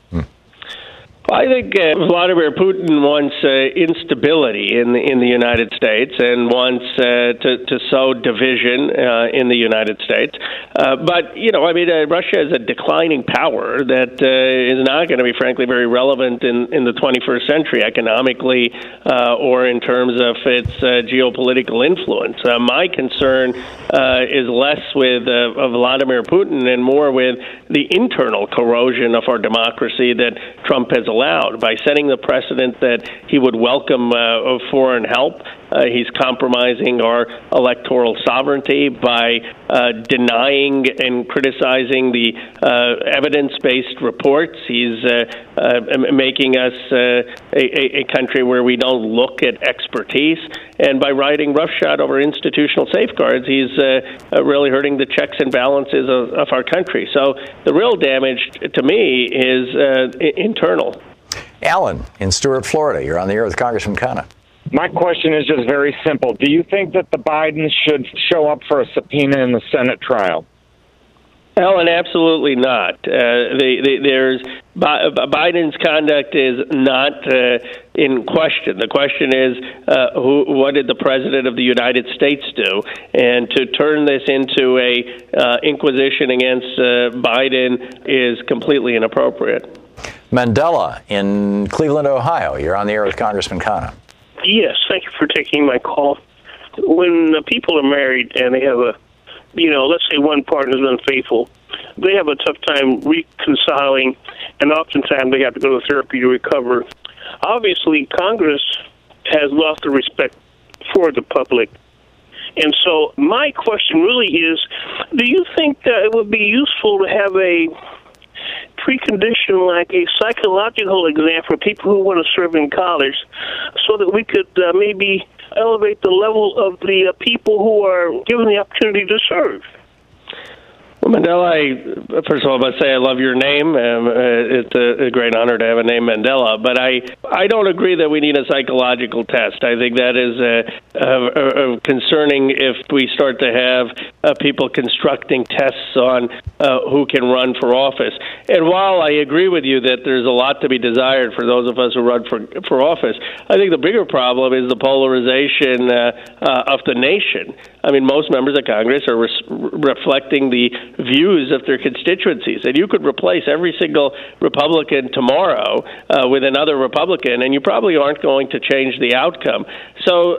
I think Vladimir Putin wants instability in the United States and wants to sow division in the United States. But, Russia is a declining power that is not going to be, frankly, very relevant in the 21st century economically or in terms of its geopolitical influence. My concern is less with Vladimir Putin and more with the internal corrosion of our democracy that Trump has allowed by setting the precedent that he would welcome foreign help. He's compromising our electoral sovereignty by denying and criticizing the evidence-based reports. He's making us a country where we don't look at expertise. And by riding roughshod over institutional safeguards, he's really hurting the checks and balances of our country. So the real damage, to me, is internal. Alan in Stuart, Florida. You're on the air with Congressman Khanna. My question is just very simple. Do you think that the Bidens should show up for a subpoena in the Senate trial? Alan, absolutely not. Biden's conduct is not in question. The question is, what did the President of the United States do? And to turn this into a inquisition against Biden is completely inappropriate. Mandela in Cleveland, Ohio. You're on the air with Congressman Khanna. Yes, thank you for taking my call. When people are married and they have let's say one partner is unfaithful, they have a tough time reconciling, and oftentimes they have to go to therapy to recover. Obviously, Congress has lost the respect for the public. And so my question really is, do you think that it would be useful to have a precondition like a psychological exam for people who want to serve in college so that we could maybe elevate the level of the people who are given the opportunity to serve? Well, Mandela, first of all, I must say I love your name. It's a great honor to have a name, Mandela. But I don't agree that we need a psychological test. I think that is concerning if we start to have people constructing tests on who can run for office. And while I agree with you that there's a lot to be desired for those of us who run for office, I think the bigger problem is the polarization of the nation. I mean, most members of Congress are reflecting the views of their constituencies. And you could replace every single Republican tomorrow with another Republican, and you probably aren't going to change the outcome. So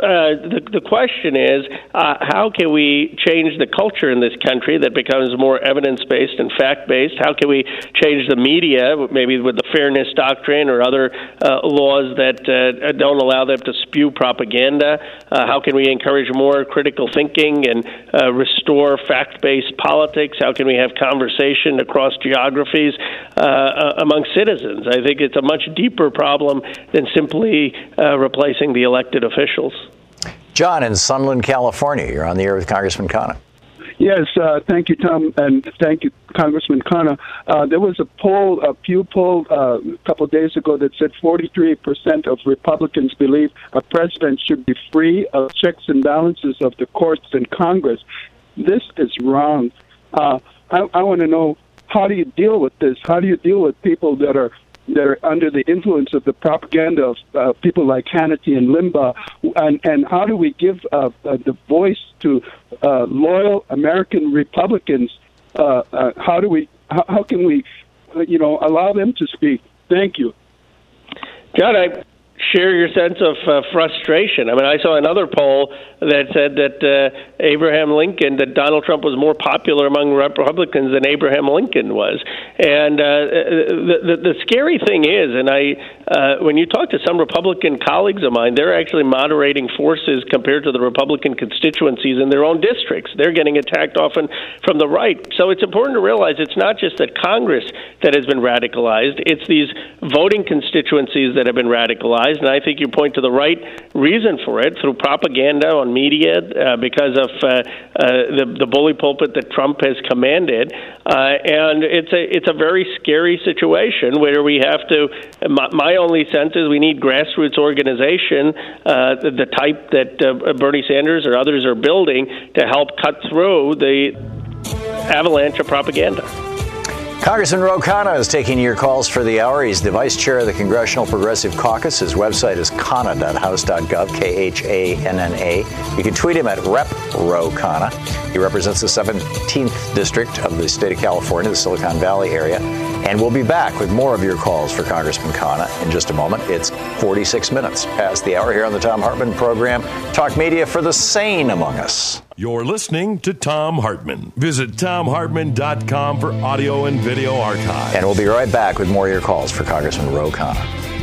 the question is, how can we change the culture in this country that becomes more evidence-based and fact-based? How can we change the media, maybe with the fairness doctrine or other laws that don't allow them to spew propaganda? How can we encourage more critical thinking and restore fact-based politics? How can we have conversation across geographies among citizens? I think it's a much deeper problem than simply replacing the elected officials. John in Sunland, California. You're on the air with Congressman Khanna. Yes, thank you, Tom, and thank you, Congressman Khanna. There was a Pew poll a couple of days ago that said 43% of Republicans believe a president should be free of checks and balances of the courts and Congress. This is wrong. I want to know, how do you deal with this? How do you deal with people that are under the influence of the propaganda of people like Hannity and Limbaugh, and how do we give the voice to loyal American Republicans? How can we, allow them to speak? Thank you, John. I share your sense of frustration. I mean, I saw another poll that said that that Donald Trump was more popular among Republicans than Abraham Lincoln was. And the scary thing is, and when you talk to some Republican colleagues of mine, they're actually moderating forces compared to the Republican constituencies in their own districts. They're getting attacked often from the right. So it's important to realize it's not just that Congress that has been radicalized, it's these voting constituencies that have been radicalized. And I think you point to the right reason for it, through propaganda on media, because of the bully pulpit that Trump has commanded. And it's a very scary situation where we have to, my only sense is we need grassroots organization, the type that Bernie Sanders or others are building to help cut through the avalanche of propaganda. Congressman Ro Khanna is taking your calls for the hour. He's the vice chair of the Congressional Progressive Caucus. His website is khanna.house.gov, Khanna. You can tweet him at @RepRoKhanna. He represents the 17th District of the state of California, the Silicon Valley area. And we'll be back with more of your calls for Congressman Khanna in just a moment. It's 46 minutes past the hour here on the Thom Hartmann program. Talk media for the sane among us. You're listening to Thom Hartmann. Visit ThomHartmann.com for audio and video archives. And we'll be right back with more of your calls for Congressman Ro Khanna.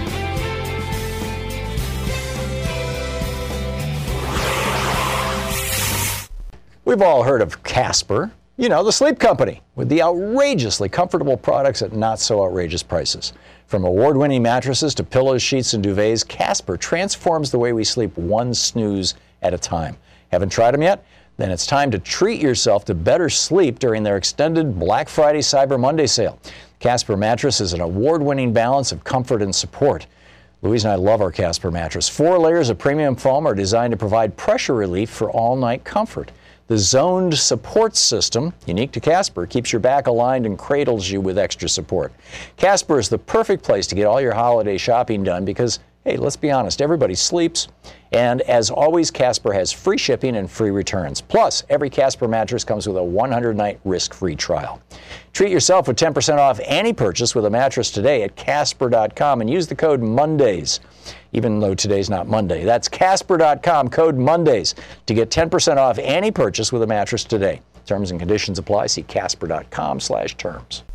We've all heard of Casper, the sleep company with the outrageously comfortable products at not so outrageous prices. From award-winning mattresses to pillows, sheets, and duvets, Casper transforms the way we sleep one snooze at a time. Haven't tried them yet? Then it's time to treat yourself to better sleep during their extended Black Friday Cyber Monday sale. Casper mattress is an award-winning balance of comfort and support. Louise and I love our Casper mattress. 4 layers of premium foam are designed to provide pressure relief for all-night comfort. The zoned support system, unique to Casper, keeps your back aligned and cradles you with extra support. Casper is the perfect place to get all your holiday shopping done because, hey, let's be honest, everybody sleeps. And as always, Casper has free shipping and free returns. Plus, every Casper mattress comes with a 100-night risk-free trial. Treat yourself with 10% off any purchase with a mattress today at Casper.com and use the code MONDAYS, even though today's not Monday. That's Casper.com, code MONDAYS, to get 10% off any purchase with a mattress today. Terms and conditions apply. See Casper.com/terms.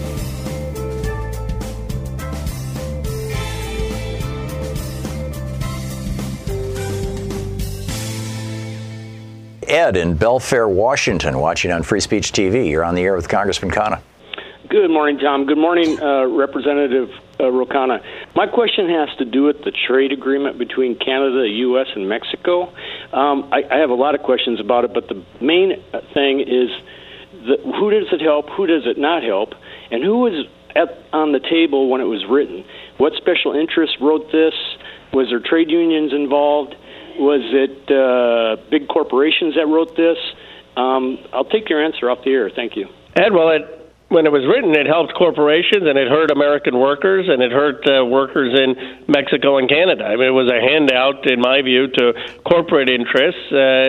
Ed in Belfair, Washington, watching on Free Speech TV. You're on the air with Congressman Khanna. Good morning, Tom. Good morning, Representative Ro Khanna. My question has to do with the trade agreement between Canada, the U.S., and Mexico. I have a lot of questions about it, but the main thing is who does it help, who does it not help, and who was on the table when it was written? What special interests wrote this? Was there trade unions involved? Was it big corporations that wrote this? I'll take your answer off the air. Thank you. Ed, well, when it was written, it helped corporations and it hurt American workers and it hurt workers in Mexico and Canada. I mean, it was a handout, in my view, to corporate interests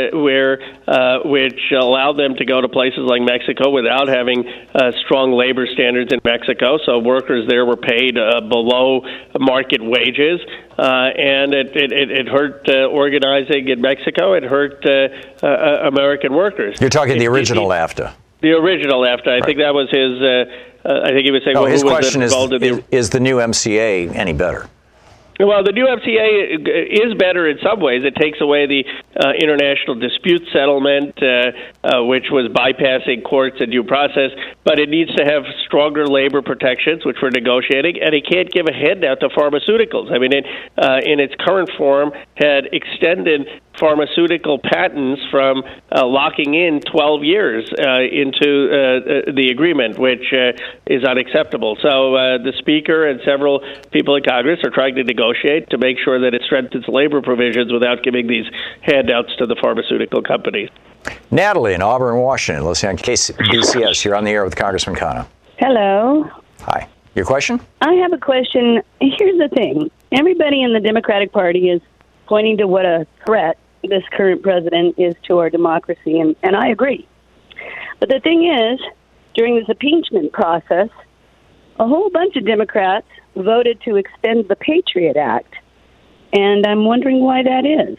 which allowed them to go to places like Mexico without having strong labor standards in Mexico. So workers there were paid below market wages. And it hurt organizing in Mexico. It hurt American workers. You're talking the original NAFTA. The original NAFTA. I think that was his. I think he was saying. No, well, his who was question involved is the new MCA any better? Well, the new FTA is better in some ways. It takes away the international dispute settlement, which was bypassing courts and due process, but it needs to have stronger labor protections, which we're negotiating, and it can't give a handout to pharmaceuticals. I mean, in its current form, had extended pharmaceutical patents from locking in 12 years into the agreement, which is unacceptable. So the Speaker and several people in Congress are trying to negotiate to make sure that it strengthens labor provisions without giving these handouts to the pharmaceutical companies. Natalie in Auburn, Washington, listening on KBCS. You're on the air with Congressman Khanna. Hello. Hi. Your question? I have a question. Here's the thing. Everybody in the Democratic Party is pointing to what a threat this current president is to our democracy, and I agree. But the thing is, during this impeachment process, a whole bunch of Democrats voted to extend the Patriot Act, and I'm wondering why that is.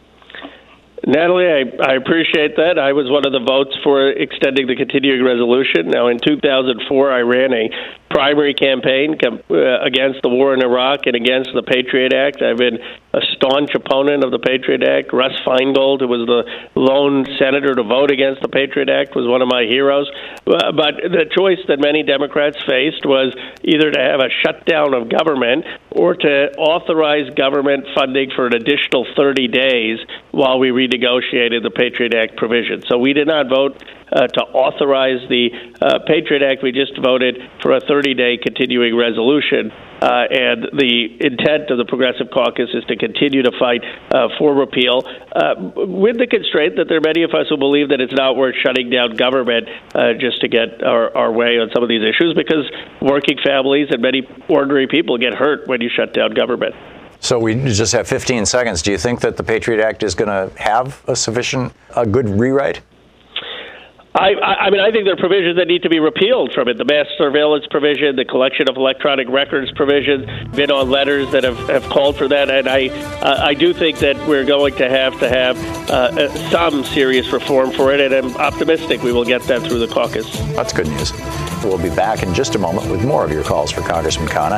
Natalie, I appreciate that. I was one of the votes for extending the continuing resolution. Now, in 2004, I ran a primary campaign against the war in Iraq and against the Patriot Act. I've been a staunch opponent of the Patriot Act. Russ Feingold, who was the lone senator to vote against the Patriot Act, was one of my heroes. But the choice that many Democrats faced was either to have a shutdown of government or to authorize government funding for an additional 30 days while we renegotiated the Patriot Act provision. So we did not vote to authorize the Patriot Act. We just voted for a 30-day continuing resolution. And the intent of the Progressive Caucus is to continue to fight for repeal, with the constraint that there are many of us who believe that it's not worth shutting down government just to get our way on some of these issues, because working families and many ordinary people get hurt when you shut down government. So we just have 15 seconds. Do you think that the Patriot Act is going to have a good rewrite? I mean, I think there are provisions that need to be repealed from it. The mass surveillance provision, the collection of electronic records provision, been on letters that have called for that. And I do think that we're going to have some serious reform for it, and I'm optimistic we will get that through the caucus. That's good news. We'll be back in just a moment with more of your calls for Congressman Khanna.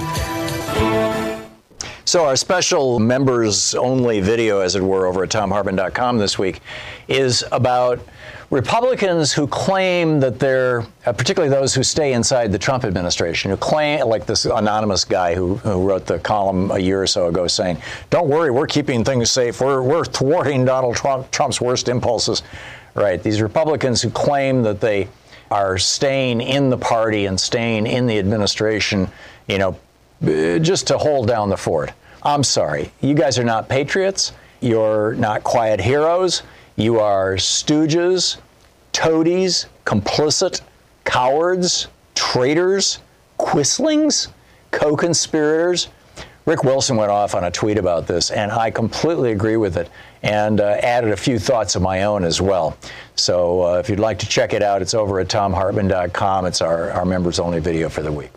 So our special members-only video, as it were, over at TomHartman.com this week is about Republicans who claim that they're, particularly those who stay inside the Trump administration, who claim, like this anonymous guy who wrote the column a year or so ago saying, don't worry, we're keeping things safe. We're thwarting Donald Trump's worst impulses. Right. These Republicans who claim that they are staying in the party and staying in the administration, just to hold down the fort. I'm sorry. You guys are not patriots. You're not quiet heroes. You are stooges, toadies, complicit, cowards, traitors, quislings, co-conspirators. Rick Wilson went off on a tweet about this, and I completely agree with it, and added a few thoughts of my own as well. So if you'd like to check it out, it's over at TomHartman.com. It's our members-only video for the week.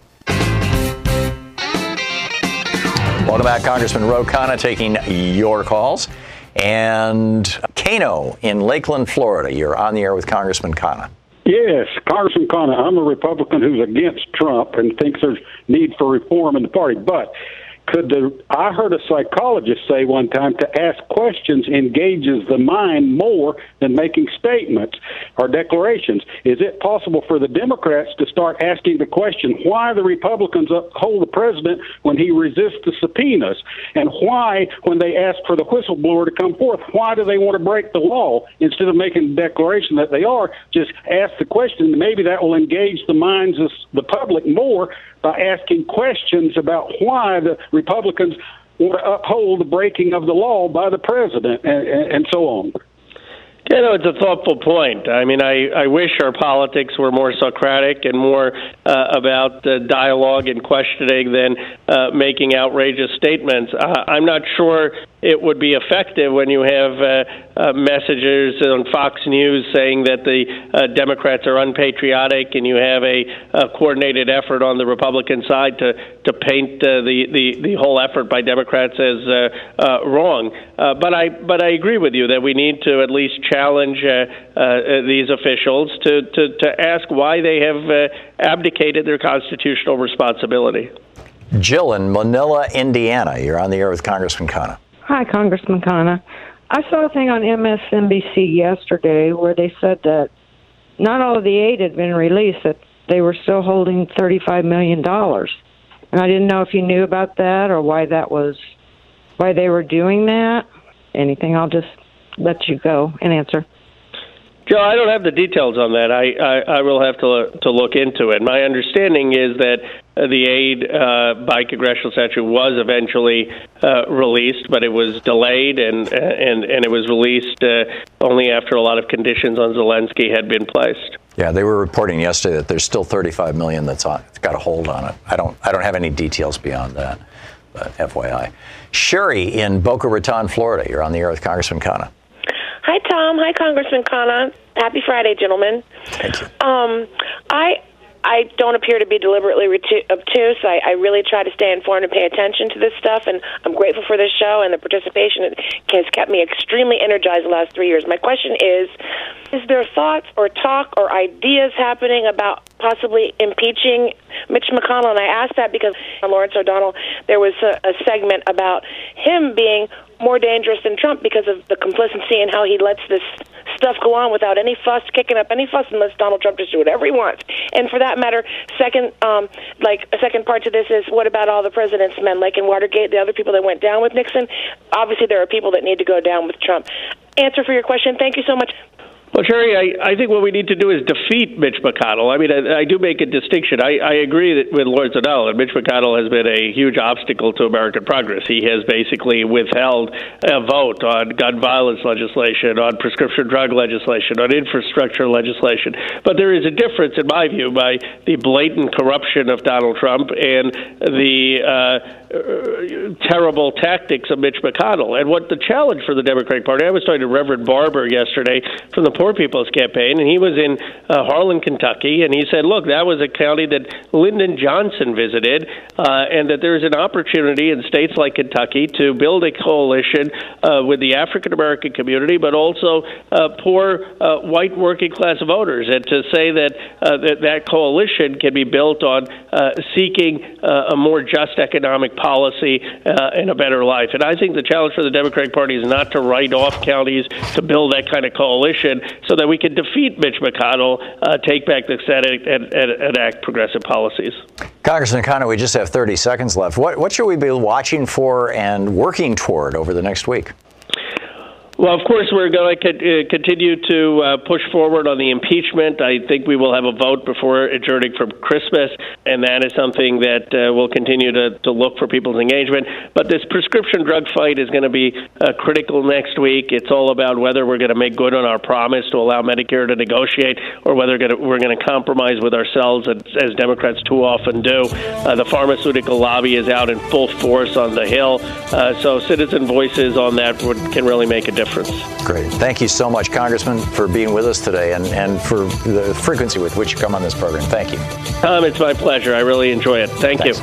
Welcome back, Congressman Ro Khanna, taking your calls. And Kano in Lakeland, Florida, you're on the air with Congressman Khanna. Yes, Congressman Khanna, I'm a Republican who's against Trump and thinks there's need for reform in the party. But I heard a psychologist say one time to ask questions engages the mind more than making statements or declarations. Is it possible for the Democrats to start asking the question why the Republicans uphold the president when he resists the subpoenas? And why, when they ask for the whistleblower to come forth, why do they want to break the law instead of making the declaration that they are? Just ask the question. Maybe that will engage the minds of the public more by asking questions about why the Republicans want to uphold the breaking of the law by the president and so on. Yeah, no, it's a thoughtful point. I mean, I wish our politics were more Socratic and more about dialogue and questioning than making outrageous statements. I'm not sure it would be effective when you have messages on Fox News saying that the Democrats are unpatriotic, and you have a coordinated effort on the Republican side to paint the whole effort by Democrats as wrong. But I agree with you that we need to at least challenge these officials to ask why they have abdicated their constitutional responsibility. Jill in Manila, Indiana. You're on the air with Congressman Khanna. Hi, Congressman Khanna. I saw a thing on MSNBC yesterday where they said that not all of the aid had been released, that they were still holding $35 million. And I didn't know if you knew about that or why they were doing that. Anything, I'll just let you go and answer. Joe, I don't have the details on that. I will have to look into it. My understanding is that the aid by congressional statute was eventually released, but it was delayed and it was released only after a lot of conditions on Zelensky had been placed. Yeah, they were reporting yesterday that there's still $35 million that's got a hold on it. I don't have any details beyond that, but FYI. Sherry in Boca Raton, Florida. You're on the air with Congressman Khanna. Hi, Tom. Hi, Congressman Khanna. Happy Friday, gentlemen. Thank you. I don't appear to be deliberately obtuse. I really try to stay informed and pay attention to this stuff, and I'm grateful for this show and the participation. It has kept me extremely energized the last 3 years. My question is there thoughts or talk or ideas happening about possibly impeaching Mitch McConnell? And I ask that because on Lawrence O'Donnell, there was a segment about him being more dangerous than Trump because of the complicity and how he lets this stuff go on without any fuss, kicking up any fuss, and lets Donald Trump just do whatever he wants. And for that matter, second part to this is, what about all the president's men, like in Watergate, the other people that went down with Nixon? Obviously, there are people that need to go down with Trump. Answer for your question. Thank you so much. Well, Sherry, I think what we need to do is defeat Mitch McConnell. I mean, I do make a distinction. I agree that with Lawrence O'Donnell, Mitch McConnell has been a huge obstacle to American progress. He has basically withheld a vote on gun violence legislation, on prescription drug legislation, on infrastructure legislation. But there is a difference, in my view, by the blatant corruption of Donald Trump and the terrible tactics of Mitch McConnell. And what the challenge for the Democratic Party, I was talking to Reverend Barber yesterday from the Poor People's Campaign, and he was in Harlan, Kentucky, and he said, look, that was a county that Lyndon Johnson visited, and that there's an opportunity in states like Kentucky to build a coalition with the African-American community, but also poor white working-class voters, and to say that that coalition can be built on seeking a more just economic policy and a better life. And I think the challenge for the Democratic Party is not to write off counties, to build that kind of coalition so that we can defeat Mitch McConnell, take back the Senate, and enact progressive policies. Congressman Khanna, we just have 30 seconds left. What should we be watching for and working toward over the next week? Well, of course, we're going to continue to push forward on the impeachment. I think we will have a vote before adjourning from Christmas, and that is something that will continue to look for people's engagement. But this prescription drug fight is going to be critical next week. It's all about whether we're going to make good on our promise to allow Medicare to negotiate, or whether we're going to compromise with ourselves, as Democrats too often do. The pharmaceutical lobby is out in full force on the Hill, so citizen voices on that can really make a difference. Great. Thank you so much, Congressman, for being with us today and for the frequency with which you come on this program. Thank you. Tom, it's my pleasure. I really enjoy it. Thanks. You.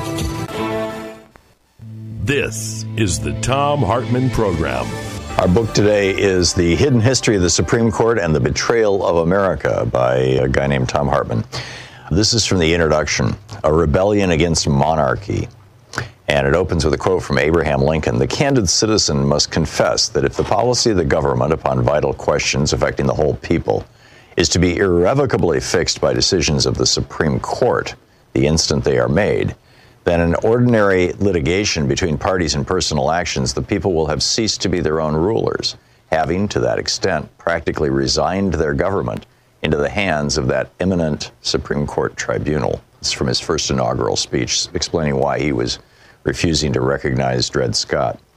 This is the Thom Hartmann Program. Our book today is The Hidden History of the Supreme Court and the Betrayal of America by a guy named Thom Hartmann. This is from the introduction, A Rebellion Against Monarchy. And it opens with a quote from Abraham Lincoln. The candid citizen must confess that if the policy of the government upon vital questions affecting the whole people is to be irrevocably fixed by decisions of the Supreme Court the instant they are made, then in ordinary litigation between parties and personal actions, the people will have ceased to be their own rulers, having, to that extent, practically resigned their government into the hands of that eminent Supreme Court tribunal. It's from his first inaugural speech, explaining why he was refusing to recognize Dred Scott.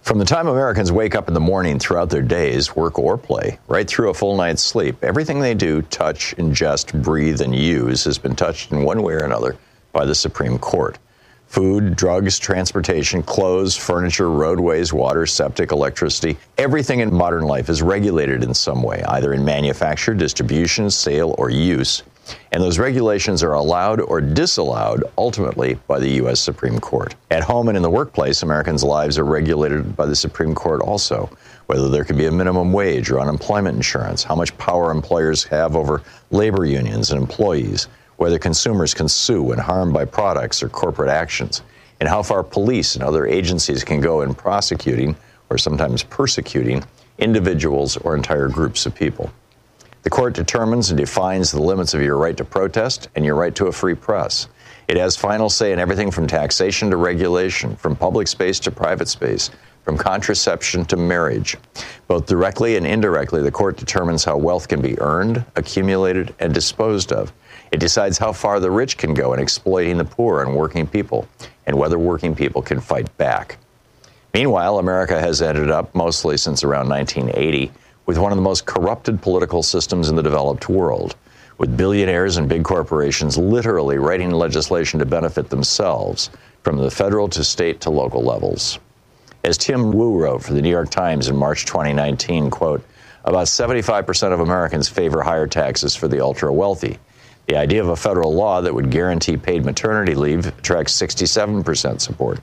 From the time Americans wake up in the morning throughout their days, work or play, right through a full night's sleep, everything they do, touch, ingest, breathe, and use has been touched in one way or another by the Supreme Court. Food, drugs, transportation, clothes, furniture, roadways, water, septic, electricity, everything in modern life is regulated in some way, either in manufacture, distribution, sale, or use. And those regulations are allowed or disallowed ultimately by the U.S. Supreme Court. At home and in the workplace, Americans' lives are regulated by the Supreme Court also, whether there can be a minimum wage or unemployment insurance, how much power employers have over labor unions and employees, whether consumers can sue when harmed by products or corporate actions, and how far police and other agencies can go in prosecuting or sometimes persecuting individuals or entire groups of people. The court determines and defines the limits of your right to protest and your right to a free press. It has final say in everything from taxation to regulation, from public space to private space, from contraception to marriage. Both directly and indirectly, the court determines how wealth can be earned, accumulated, and disposed of. It decides how far the rich can go in exploiting the poor and working people, and whether working people can fight back. Meanwhile, America has ended up, mostly since around 1980, with one of the most corrupted political systems in the developed world, with billionaires and big corporations literally writing legislation to benefit themselves, from the federal to state to local levels. As Tim Wu wrote for the New York Times in March 2019, quote, about 75% of Americans favor higher taxes for the ultra-wealthy. The idea of a federal law that would guarantee paid maternity leave attracts 67% support.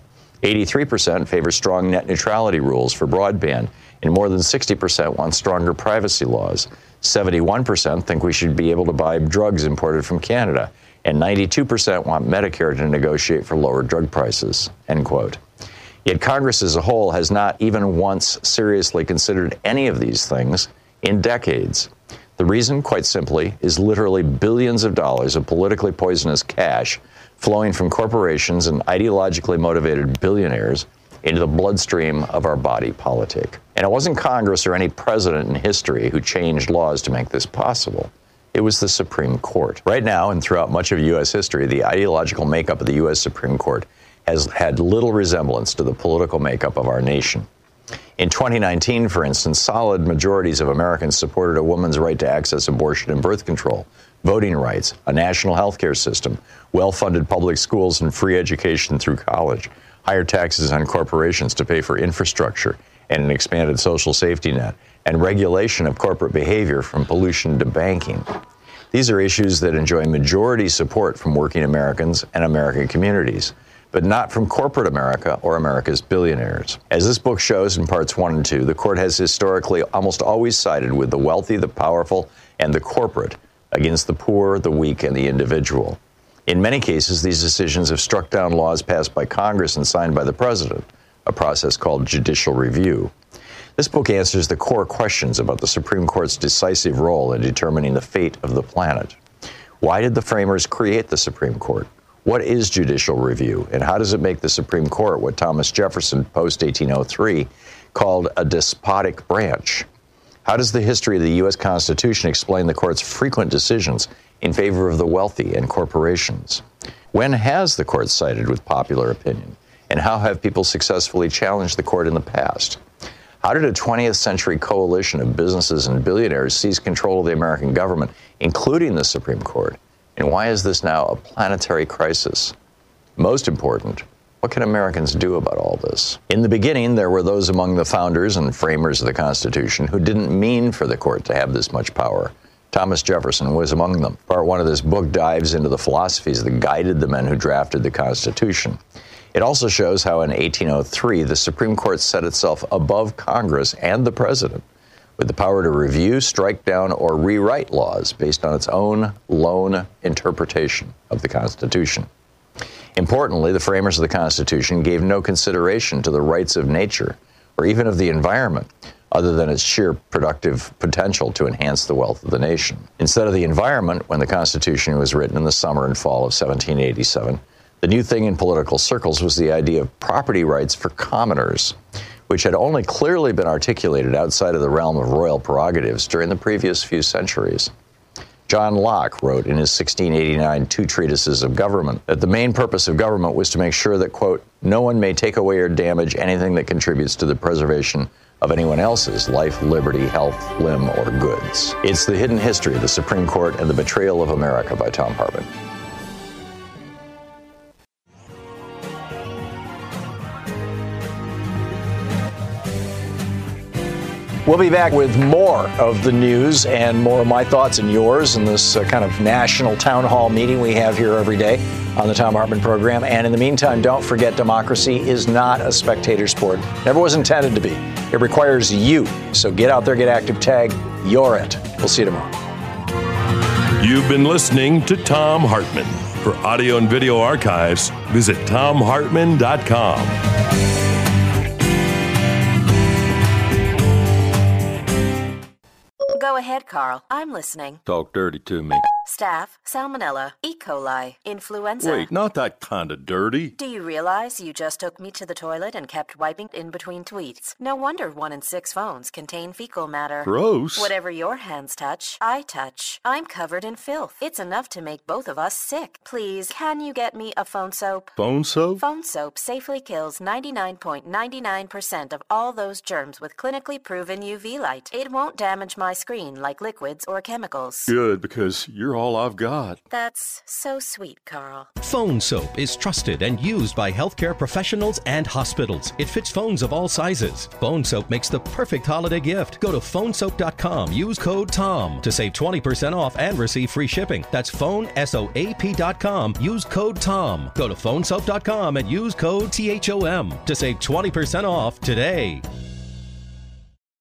83% favor strong net neutrality rules for broadband, and more than 60% want stronger privacy laws. 71% think we should be able to buy drugs imported from Canada, and 92% want Medicare to negotiate for lower drug prices, end quote. Yet Congress as a whole has not even once seriously considered any of these things in decades. The reason, quite simply, is literally billions of dollars of politically poisonous cash flowing from corporations and ideologically motivated billionaires into the bloodstream of our body politic. And it wasn't Congress or any president in history who changed laws to make this possible. It was the Supreme Court. Right now, and throughout much of U.S. history, the ideological makeup of the U.S. Supreme Court has had little resemblance to the political makeup of our nation. In 2019, for instance, solid majorities of Americans supported a woman's right to access abortion and birth control, voting rights, a national health care system, well-funded public schools and free education through college, higher taxes on corporations to pay for infrastructure and an expanded social safety net, and regulation of corporate behavior from pollution to banking. These are issues that enjoy majority support from working Americans and American communities, but not from corporate America or America's billionaires. As this book shows in parts 1 and 2, the court has historically almost always sided with the wealthy, the powerful, and the corporate against the poor, the weak, and the individual. In many cases, these decisions have struck down laws passed by Congress and signed by the president, a process called judicial review. This book answers the core questions about the Supreme Court's decisive role in determining the fate of the planet. Why did the framers create the Supreme Court? What is judicial review, and how does it make the Supreme Court what Thomas Jefferson, post-1803, called a despotic branch? How does the history of the U.S. Constitution explain the court's frequent decisions in favor of the wealthy and corporations? When has the court sided with popular opinion, and how have people successfully challenged the court in the past? How did a 20th century coalition of businesses and billionaires seize control of the American government, including the Supreme Court? And why is this now a planetary crisis? Most important, what can Americans do about all this? In the beginning, there were those among the founders and framers of the Constitution who didn't mean for the court to have this much power. Thomas Jefferson was among them. Part 1 of this book dives into the philosophies that guided the men who drafted the Constitution. It also shows how in 1803, the Supreme Court set itself above Congress and the president, with the power to review, strike down, or rewrite laws based on its own lone interpretation of the Constitution. Importantly, the framers of the Constitution gave no consideration to the rights of nature or even of the environment, other than its sheer productive potential to enhance the wealth of the nation. Instead of the environment, when the Constitution was written in the summer and fall of 1787, the new thing in political circles was the idea of property rights for commoners, which had only clearly been articulated outside of the realm of royal prerogatives during the previous few centuries. John Locke wrote in his 1689 Two Treatises of Government that the main purpose of government was to make sure that, quote, no one may take away or damage anything that contributes to the preservation of anyone else's life, liberty, health, limb, or goods. It's The Hidden History of the Supreme Court and the Betrayal of America by Thom Hartmann. We'll be back with more of the news and more of my thoughts and yours in this kind of national town hall meeting we have here every day on the Thom Hartmann program. And in the meantime, don't forget, democracy is not a spectator sport. Never was intended to be. It requires you. So get out there, get active, tag, you're it. We'll see you tomorrow. You've been listening to Thom Hartmann. For audio and video archives, visit ThomHartmann.com. Go ahead, Carl. I'm listening. Talk dirty to me. Staph, Salmonella, E. coli, influenza. Wait, not that kind of dirty. Do you realize you just took me to the toilet and kept wiping in between tweets? No wonder 1 in 6 phones contain fecal matter. Gross. Whatever your hands touch, I touch. I'm covered in filth. It's enough to make both of us sick. Please, can you get me a phone soap? Phone soap? Phone soap safely kills 99.99% of all those germs with clinically proven UV light. It won't damage my screen like liquids or chemicals. Good, because you're all I've got. That's so sweet, Carl. Phone soap is trusted and used by healthcare professionals and hospitals. It fits phones of all sizes. Phone soap makes the perfect holiday gift. Go to phonesoap.com. Use code TOM to save 20% off and receive free shipping. That's phonesoap.com. Use code TOM. Go to phonesoap.com and use code THOM to save 20% off today.